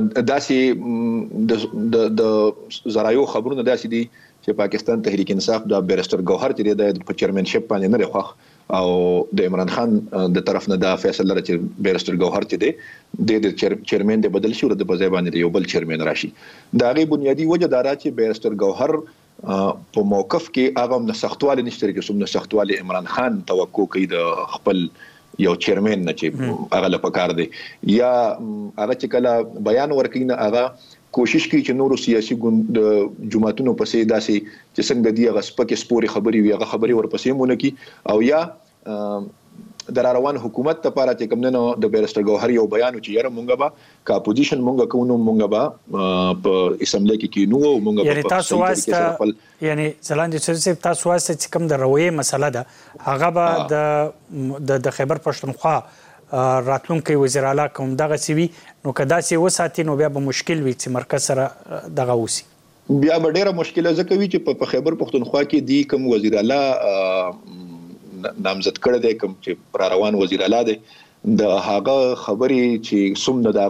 داسې د زرايو خبرونه داسې دي چې پاکستان تحریک انصاف د بیرستر ګوهر چې د چیرمنشپ باندې نه لري او د عمران خان د طرف نه دا فیصله لري چې بیرستر ګوهر چې د چیرمن د بدل شو د بځای باندې یو بل چیرمن راشي دا غي بنیادی وجه دارا چې بیرستر ګوهر په موقف کې هغه نه سختواله نشته کې سم نه سختواله عمران خان توقع کوي د خپل یو چیرمن نه چې هغه لپاره دی یا هغه چې کله بیان ورکینه هغه کوشش کوي چې نورو سیاسي جماعتونو پسې داسې چې څنګه دی هغه سپکه سپوري خبري وي هغه خبري ورپسې مونږ کی او یا د روان حکومت لپاره چې کوم نه د بیرستر ګوهر یو بیان چې یاره مونږ به کا اپوزیشن مونږ کوو مونږ به په اسمبلی کې کینو او مونږ یعنی تاسو واسطه یعنی زلاند یوسفزي تاسو واسطه چې کوم د رویه مسله ده هغه به د خیبر پښتونخوا راتلونکي وزیر اعلی کوم دغه سیوی نو کدا سی وساتي نو بیا به مشکل وي چې مرکز سره دغه وسی بیا به ډیره مشکله ځکه وي چې په خیبر پښتونخوا کې دی کوم وزیر اعلی نامزد کړی دی کوم چې پر روان وزیر اعلی دی د هغه خبرې چې سم نه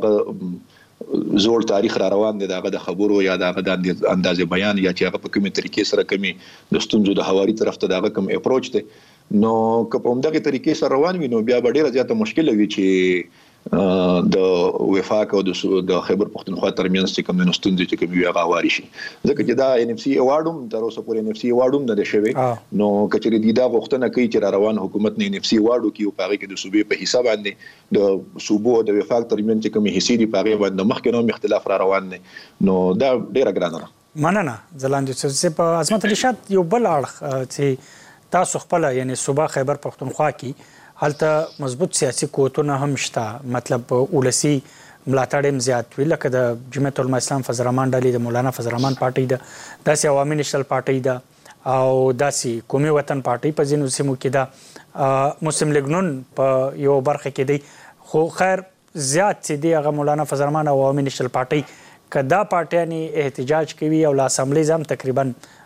دغه زوړ تاریخ را روان دي دغه د خبرو یا دغه د اندازې بیان یا چې هغه په کومه طریقې سره کومي د ستونزو د حواري طرف ته دغه کوم اپروچ دی نو که په همدغه طریقې سره روان وي نو بیا ډیره زیاته مشکله وي چې د وفاق او د خیبر پختونخوا ترمنځ چې کوم ستونزې چې کوم یو غواري شي ځکه چې دا NFC ایوارډوم تر اوسه پورې NFC ایوارډوم نه شوی نو کچري دی دا غوښتنه کوي چې روان حکومت نه NFC ایوارډو کې او پاره کې د صوبې په حساب باندې د صوبو د وفاق ترمنځ چې کوم حصې دی پاره باندې مخکې نو اختلاف را روان دي نو دا ډیره ګرانه ده مننه زلاند یوسفزي په عظمت علي شاه یو بل اړخ چې تاسو خپل یعنی صوبه خیبر پختونخوا کې هلته مضبوط سیاسي قوتونه هم شته مطلب ولسی ملاتړ هم زیات وی لکه د جمعیت العلماء اسلام فضل الرحمن ډلې د مولانا فضل الرحمن پارټي ده داسې عوامي نېشنل پارټي ده او داسې قومي وطن پارټي په ځینو سیمو کې ده مسلم لیگ نون په یو برخه کې دی خو خیر زیات چې دی هغه مولانا فضل الرحمن او عوامي نېشنل پارټي کدا پارټیانی احتجاج کوي او لا اسمبلی زم تقریبا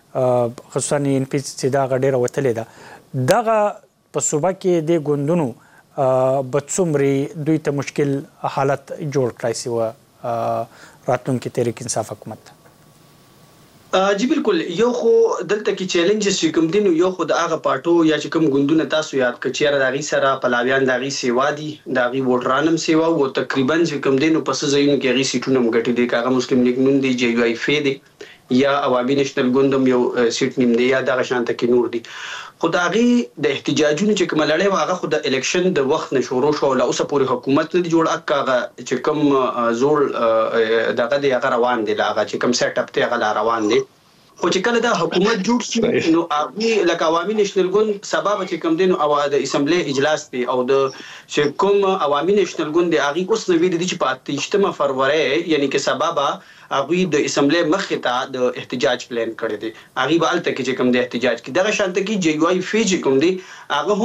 خصوصا ان پی چې دا غډېره وتلې ده دغه په صوبه کې د ګوندونو بڅومري دوی ته مشکل حالت جوړ کړی سی و راتلونکي تحریک انصاف حکومت جی بالکل یو خو دلته کې چیلنجز چې کوم دي نو یو خو د هغه پارټو یا چې کوم ګوندونه تاسو یاد کچیر داغي سره پلاویان داغي سیوا دي داغي ووټرانم سیوا او تقریبا چې کوم دي نو پس ځایونو کې غي سیټونه مګټي دي کاغه مسلم لیگ نون دي JUIF دي یا عوامي نېشنل ګوندم یو سیټ نیم دی یا دغه شانته کې نور دي خدایي د احتجاجونو چې کوم لړۍ واغه خو د الیکشن د وخت نشورو شو لا اوسه پوری حکومت نه جوړ اکاغه چې کوم زول دغه دی هغه روان دي لاغه چې کوم سیټ اپ ته هغه روان دي خو چې کله دا حکومت جوړ شي نو هغه لکه عوامي نېشنل ګوند سبب چې کوم دین او د اسمبلی اجلاس دی او د چې کوم عوامي نېشنل ګوند دی هغه اوس نو ویل دي چې په 28 فروری یعنی کې سبب هغه د اسمبلی مخې ته د احتجاج پلان کړی دی هغه به الته کې چې کوم د احتجاج کې دغه شانته کې جی یو آی فی کوم دی هغه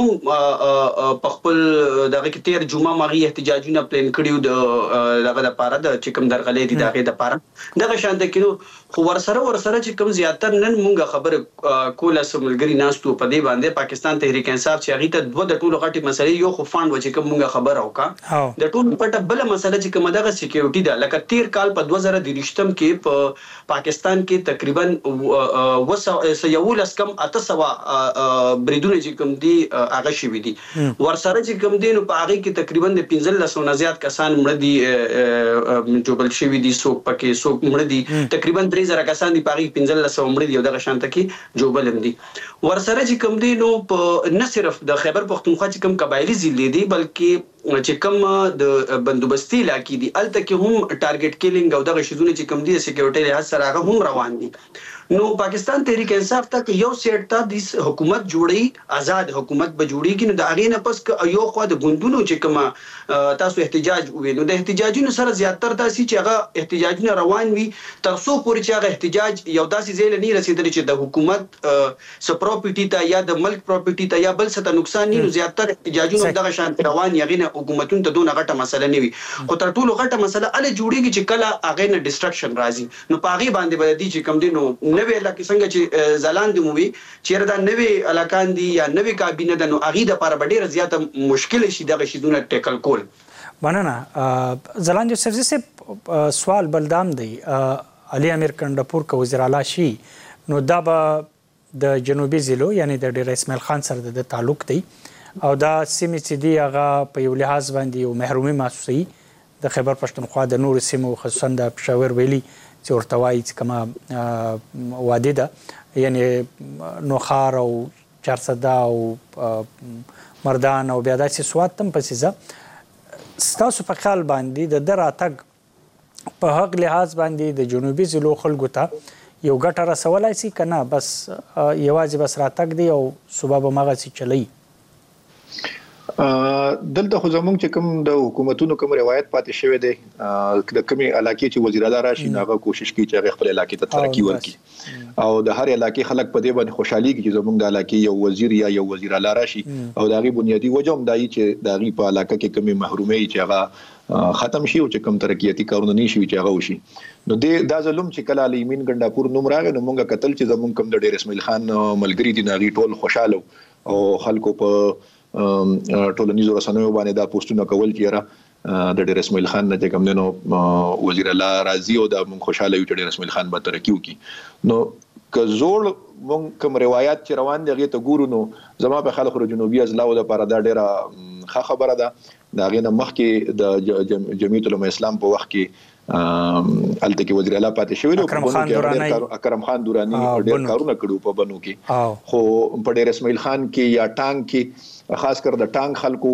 هم په خپل دغه کې 13 جمعه مغي احتجاجونه پلان کړیو د دغه لپاره د چې کوم درغلې دي دغه لپاره دغه شانته کې خو ورسره چې کوم زیاتر نن مونږه خبره کوله سملګری ناستو په دې باندې پاکستان تحریک انصاف چې هغه ته د ټولو غټي مسلې یو خو فاند و چې کوم مونږه خبره وکا د ټولو پټه بل مسله چې کوم دغه سکیورټي ده لکه 13 کال په 2023 کې په پاکستان کې تقریبا وسه کم 800 بریدونه چې کوم دي هغه شوي دي ورسره چې کوم دي نو په هغه کې تقریبا 1500 نه زیات کسان مړ دي جوبل شوي دي څوک پکې څوک مړ دي تقریبا 3000 کسان دي په 1500 مړ دي او دغه شانته کې جوبل هم دي ورسره چې کوم دي نو په نه صرف د خیبر پختونخوا چې کوم قبایلی ضلع دي بلکې چې کوم د بندوبستي علاقې دي الته کې هم ټارګټ کیلینګ او دغه شیزونه چې کوم دي سکیورټي لحاظ سره هغه هم روان دي نو پاکستان تحریک انصاف تک یو سیټ ته د حکومت جوړي آزاد حکومت به جوړیږي نو د هغې نه پس یو خوا د ګوندونو چې کوم تاسو احتجاج وویل نو د احتجاجونو سره زیاتر داسې چې هغه احتجاجونه روان وي تر څو پورې چې هغه احتجاج یو داسې ځای له نه رسېدلی چې د حکومت څه پراپرټي ته یا د ملک پراپرټي ته یا بل څه ته نقصان نه نو زیاتر احتجاجونه دغه شانتې روان یې هغې نه حکومتونو ته دونه غټه مسله نه وي خو تر ټولو غټه مسله هلې جوړېږي چې کله هغې نه ډسټرکشن راځي نو په هغې باندې به د دې چې کوم دي نو نوې علاقې څنګه چې ځلاندې مو وي چېرې دا نوې علاقان دي یا نوې کابینه ده نو هغې دپاره به ډېره زیاته مشکل شي دغه شیزونه ټیکل کول مننه ځلاند یوسفزي صاحب سوال بلدام دی علي امیر کنډپور که وزیر اعلی شي نو دا به د جنوبي ضلعو یعنی د ډیر اسماعیل خان سره د تعلق دی او دا سیمې چې دي هغه په یو لحاظ باندې یو محرومي محسوسوي د خیبر پښتونخوا د نورو سیمو خصوصا د پېښور ویلي چې ورته وایي چې کومه وادي ده یعنې نوخار او چارسده او مردان او بیا داسې سوات ته هم پسې ځه ستاسو په خیال باندې د ده راتګ په هغه لحاظ باندې د جنوبي ضلعو خلکو ته یو ګټه رسولی سي که نه بس یوازې بس راتګ دی او صوبه به هماغسې چلوي دلته خو زموږ چې کوم د حکومتونو کوم روایت پاتې شوی دی د کومې علاقې چې وزیر اعلی راشي هغه کوشش کوي چې هغه خپل علاقې ته ترقي ورکړي او د هر علاقې خلک په دې باندې خوشحاليږي چې زموږ د علاقې یو وزیر یا یو وزیر اعلی راشي او د هغې بنیادي وجه هم دا چې د هغې په علاقه کې کومې محرومۍ چې هغه ختم شي او چې کوم ترقیاتي کارونه نه شي چې هغه وشي نو دا ظلم چې کله علي امین ګنډاپور نوم راغی نو موږ کتل چې زموږ کوم د ډیر اسماعیل خان ملګري دي هغې ټول خوشاله او خلکو په ټولنیزو رسنیو باندې دا پوسټونه کول چې د ډیر اسماعیل خان نه چې کوم دینو وزیر اعلی راضي او د مونږ خوشاله یو چې ډیر اسماعیل خان به ترقی وکړي نو که زوړ مونږ کوم روایت چې روان دي هغې ته ګورو نو زما په خیال خو د جنوبي اضلاعو لپاره دا ډیره ښه خبره ده د هغې نه مخکې د جمعیت العلماء اسلام په وخت کې هلته کې وزیر اعلی پاتې شوی دی اکرم خان دوراني ډېر کارونه کړي په بنو کې خو په ډیر اسماعیل خان کې یا ټانګ کې خاص کر د ټانګ خلکو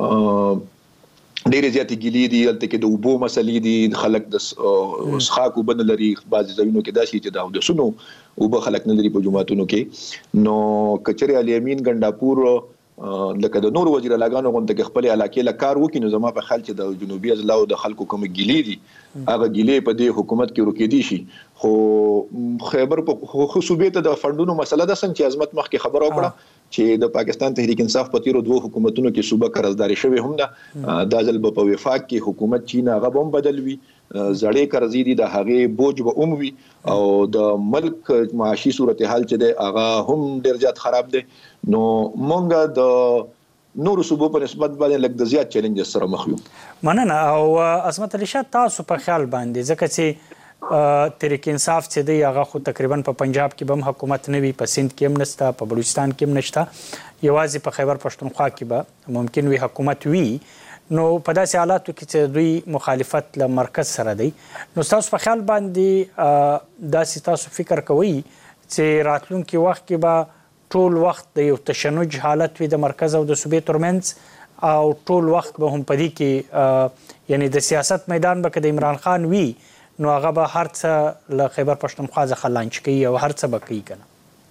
ډېرې زیاتې ګیلې دي هلته کې د اوبو مسلې دي خلک د څښاک اوبه نه لري بعضې ځایونو کې داسې چې د اودسونو اوبه خلک نه لري په جوماتونو کې نو که چېرې علي امین ګنډاپور لکه د نورو وزیر اعلیګانو غونډه کې خپل علاقې له کار وکړي نو زما په خیال چې د جنوبي اضلاعو د خلکو کوم ګیلې دي هغه ګیلې په دې حکومت کې ورکېدي شي خو خیبر په صوبې ته د فنډونو مسله ده څنګه چې عظمت مخکې خبره وکړه چې د پاکستان تحریک انصاف په تیرو دوه حکومتونو کې صوبه قرضداري شوې هم ده دا ځل به په وفاق کې حکومت چین هغه به هم بدل وي زړې قرضې دي د هغې بوج به هم وي او د ملک معاشي صورتحال چې دی هغه هم ډېر زیات خراب دی نو مونږ د نورو صوبو په نسبت باندې لږ د زیات چیلنجز سره مخ یو مننه او عصمت علي شاه تاسو په خیال باندې ځکه چې تحریک انصاف چې دی هغه خو تقریبا په پنجاب کې به هم حکومت نه وي په سند کې هم نشته په بلوچستان کې هم نشته یوازې په خیبر پښتونخوا کې به ممکن وي حکومت وي نو په داسې حالاتو کې چې دوی مخالفت له مرکز سره دی نو ستاسو په خیال باندې داسې تاسو فکر کوئ چې راتلونکي وخت کې به ټول وخت د یو تشنج حالت وي د مرکز او د صوبې ترمنځ او ټول وخت به هم په دې کې یعنی د سیاست میدان به که د عمران خان وي نو هغه به هر څه له خیبر پښتونخوا څخه لانچ کوي او هر څه به کوي کنه.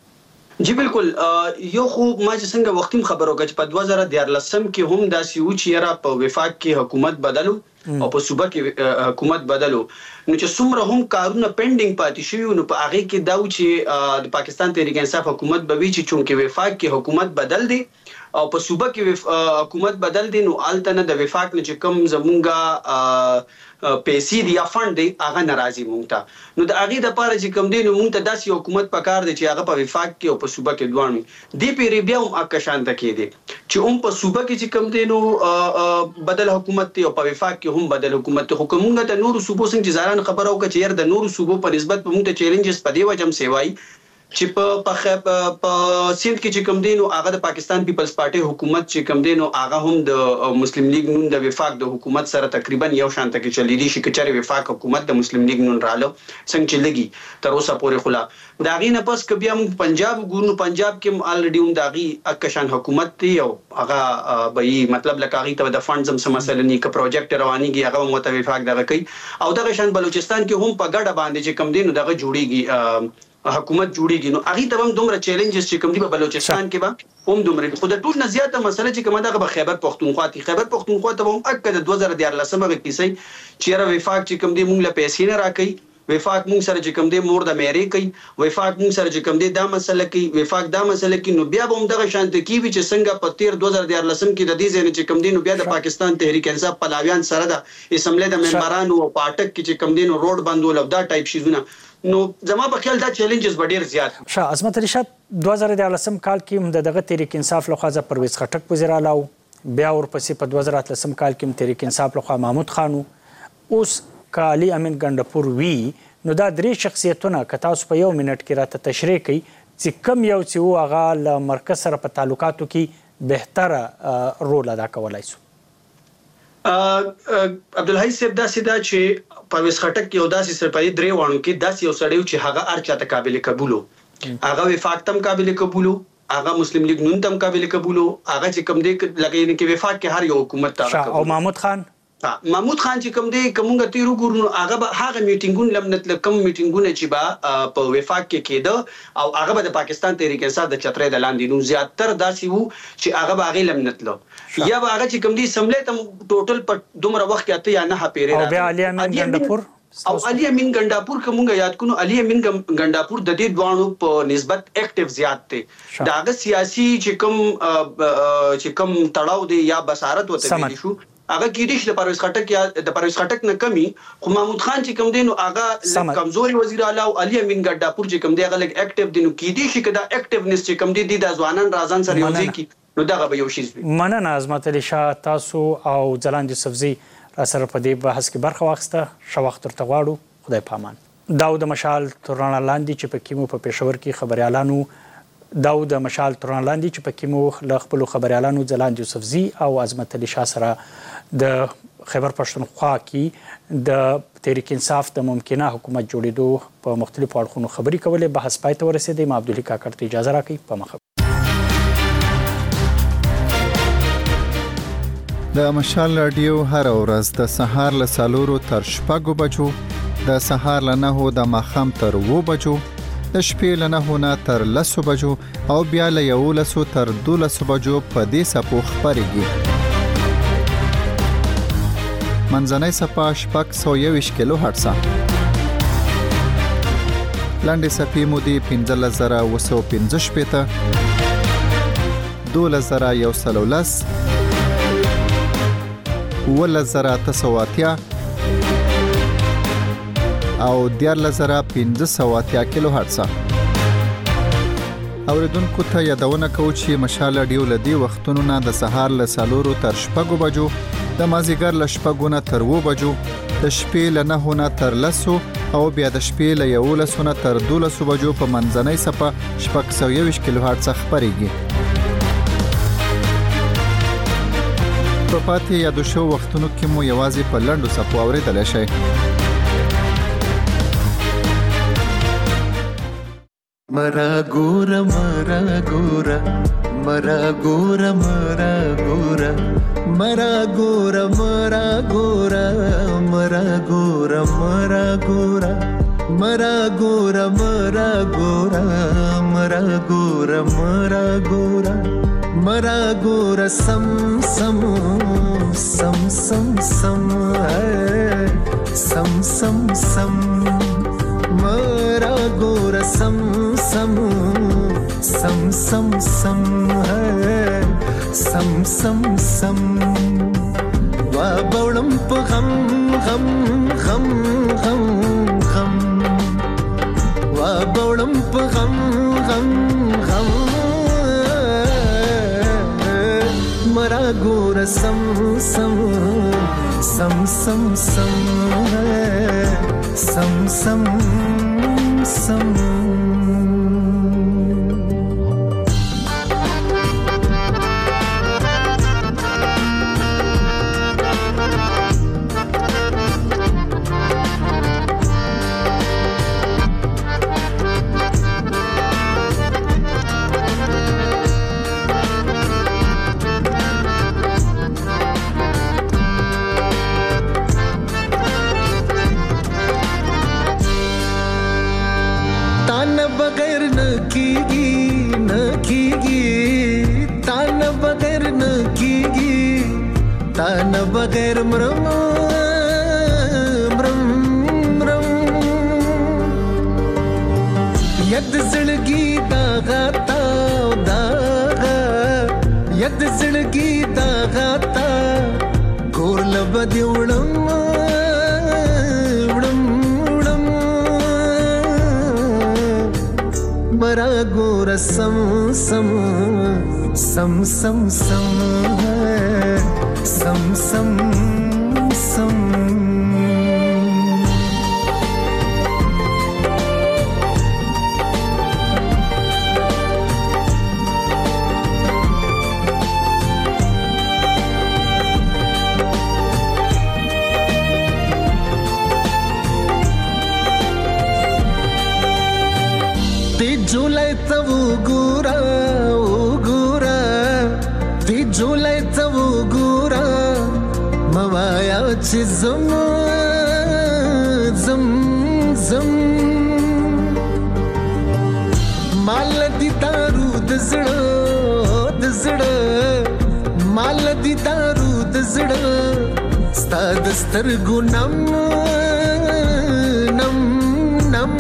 جی بالکل یو خو ما چې څنګه وختیم خبرو کچ په 2014 کې هم داسې و چې را په وفاق کې حکومت بدلو او په صوبه کې حکومت بدلو نو چې څومره هم کارونه پینډینګ پاتې شوی نو په هغه کې دا و چې د پاکستان تحریک انصاف حکومت به وی چې چونکه وفاق کې حکومت بدل دی او په صوبه کې حکومت بدل دي نو الته نه د وفاق نه چې کوم زمونږه پیسې دی یا فند دی هغه ناراضي مونږ ته نو د هغه د پاره چې کوم دی نو مونږ ته داسې حکومت پکار دی چې هغه په وفاق کې او په صوبه کې دوه دی پیری بیا هم اکشانته کې دي چې په صوبه کې چې کوم دی نو بدل حکومت دی او په وفاق کې هم بدل حکومت دی خو کومه د نورو صوبو څنګه چې ځان خبرو کې چې ير د نورو صوبو په نسبت مونږ ته چیلنجز په دی وجم سیوای چې په سند کې چې کوم دی نو هغه د پاکستان پیپلز پارټي حکومت چې کوم دی نو هغه هم د مسلم لیگ نون د وفاق د حکومت سره تقریبا یو شان ته کې چلی دي چې کچره وفاق حکومت د مسلم لیگ نون رااله څنګه چې لګي تر اوسه پورې خلا دا غي نه پس ک بیا موږ پنجاب ګورنو پنجاب کې الریډي هم دا غي اکشان حکومت دی او هغه به مطلب لکه غي ته د فندز هم مسله نه ک پروجیکټ روانيږي هغه متوفاق دغه کوي او دغه شان بلوچستان کې هم په ګډه باندې چې کوم دی نو دغه جوړیږي حکومت جوړیږي نو هغه ته هم دومره چیلنجز چې کوم دی په بلوچستان کې به هم دومره خو د ټول نه زیاته مسله چې کومه دغه خیبر پختونخوا ته هم اکد 2014 کې سي چې را وفاق چې کوم دی مونږ له پیسې نه راکې وفاق مونږ سره چې کوم دی مور د مېری کوي وفاق مونږ سره چې کوم دی دا مسله کوي وفاق دا مسله کوي نو بیا به هم دغه شانت کې چې څنګه په 2014 کې د دې ځای چې کوم دی نو بیا د پاکستان تحریک انصاف پلاویان سره د اسمبلی د ممبرانو او پاټک کې چې کوم دی نو روډ بندول او دا ټایپ شیزونه نو زما په خیال دا چیلنجز ډیر زیات شاه عظمت علي شاه 2014 کال کې دغه تحریک انصاف لخوا ز پرویز خټک وزیر اعلی بیا ورپسې په 2013 کال کې تحریک انصاف لخوا محمود خانو اوس کالی امین ګندپور وی نو دا درې شخصیتونه که تاسو په یو منټ کې راته تشریح کړئ چې کم یو چې هغه له مرکز سره په تعلقاتو کې بهتره رول ادا کولای شو. عبدالحی صاحب داسې دا چې پرویز خټک یو داسې سرپایي درې وانو کې داسې یو سړی چې هغه هر چاته قابل قبولو هغه وفاق تم قابل قبولو هغه مسلم لیگ نون تم قابل قبولو هغه چې کوم دی لکه کې وفاق کې هر یو حکومت ته او محمود خان چې کوم دی کومه تیرو ګورنو هغه میټینګون لمنت لکم میټینګونه چې با په وفاق کې کېده او هغه د پاکستان تحریک انصاف د چترې د لاندې نو زیاتره داسې وو چې هغه هغه لمنت لو یا هغه چې کوم دی سملې تم ټوټل په دومره وخت کې اته یا نه پیری او بیا علي امین ګندپور او علي امین ګندپور کومه یاد کونو علي امین ګندپور د دې دوانو په نسبت اکټیو زیات دي داغه سیاسي چې کوم تړاو دی یا بصارت وته ویل شو هغه کېدیش د پرویز خټک نه کمی خو محمود خان چې کوم دی نو هغه کمزوري وزیر اعلی او علي امین ګندپور چې کوم دی هغه لګ اکټیو دي نو کېدیش کدا اکټیونس چې کوم دی د ځوانان رازان سره یوځي کی نو دغه به یو شی مننه عظمت علي شاه تاسو او ځلاند یوسفزي را سره په دې بحث کې برخه واخیسته شو وخت تر غواړو خدای پامان داود مشال توران لاندې چې په کیمو په پېښور کې خبريالانو داود مشال توران لاندې چې په کیمو ل خپل خبريالانو ځلاند یوسفزي او عظمت علي شاه سره د خیبر پښتونخوا کې د تحریک انصاف د ممکنه حکومت جوړېدو په مختلفو اړخونو خبري کولې بحث پای ته ورسېدی ما عبدالله کاکړ ته اجازه راکړئ په مخه د مشال رادیو هر ورځ د سهار له 4 تر 6 بجو د سهار له 9 د ماښام تر 2 بجو د شپې له 9 نه تر 10 بجو او بیا له 11 تر 12 بجو په دې سپو خبريږي منځنۍ صفه 621 کیلو هرتز لاندې صفې مودي 15915 2113 1980 او 14580 کیلو هرتز اوریدونکو ته یادونه کوم چې مشال رادیو لدی وختونو نه د سهار له 4 تر 6 بجو د مازیګر له 6 نه تر 2 بجو د شپې له 9 نه تر 10 او بیا د شپې له 11 نه تر 12 بجو په منځنۍ صفه 621 کیلو هرتز خبريږي په پاتې یادو شو وختونو کې مو یوازې په لنډو صفو اوریدل شي مرا ګورا मरा गोरा मरा गोरा मरा गोरा मरा गोरा मरा गोरा मरा गोरा मरा गोरा मरा गोरा मरा गोरा मरा गोरा मरा गोरा सम सम सम सम सम सम सम सम मरा गोरा सम सम सम सम सम सम सम सम वा बौड़म प गम गम गम गम गम वा बौड़म प गम गम गम मरा गोरा सम सम सम सम सम सम सम सम तान बगैर मरम मरम मरम यद जिंदगी दागा ताव दागा यद जिंदगी दागा ता गोर लबदी उड़म उड़म उड़म मरा गोर सम सम सम सम सम सम सम सम ते जुलाई तव गोरा ओ गोरा ते जुलाई तव गोरा मवाया ची जम जम जम माल दी दारू दजड़ माल दी दारू दजड़ स्ता दस्तर गुनम नम नम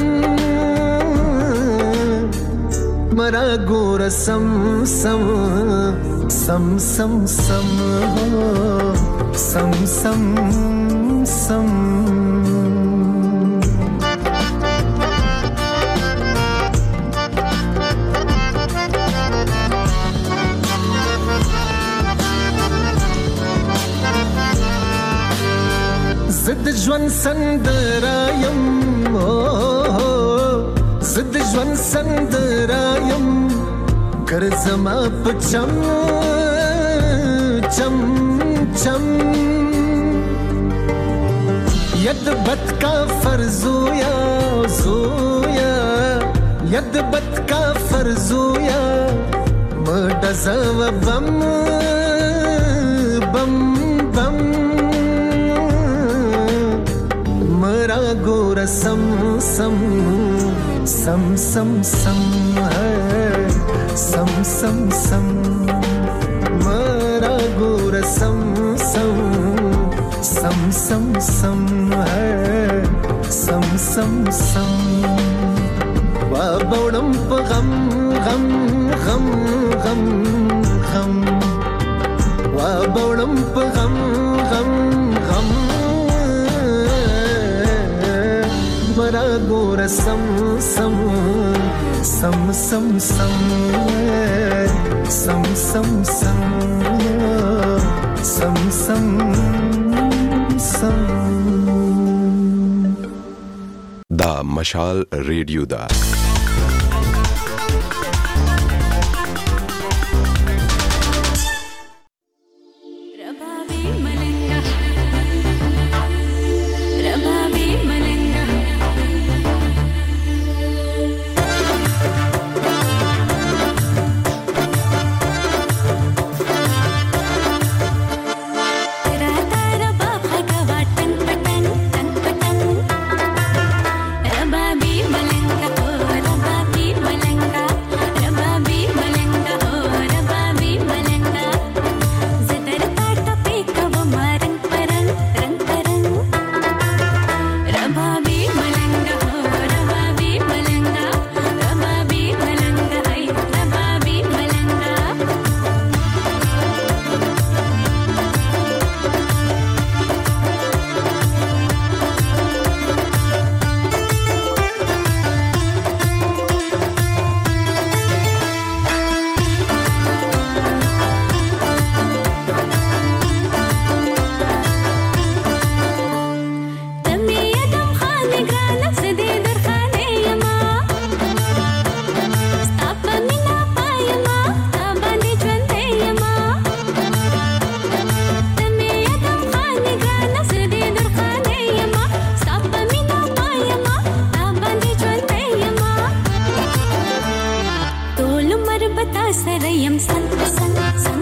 मरा गोरा सम सम सम सम सम सम सम सम जिद ज्वन संदरायम जिद ज्वन संदरायम कर जमा पचम चम चम यद बत का फर्जोया जोया यद बत का फर्जोया मडज़व बम बम बम मरा गोरा सम सम सम सम सम सम सम सम मरा गोरा सम सम सम सम सम सम सम सम वा बौड़म प गम गम गम गम गम वा बौड़म प गम गम गम मरा गोरा सम सम सम सम सम सम सम सम सम सम सम دا مشال ریډیو دا سره يم سن سن سن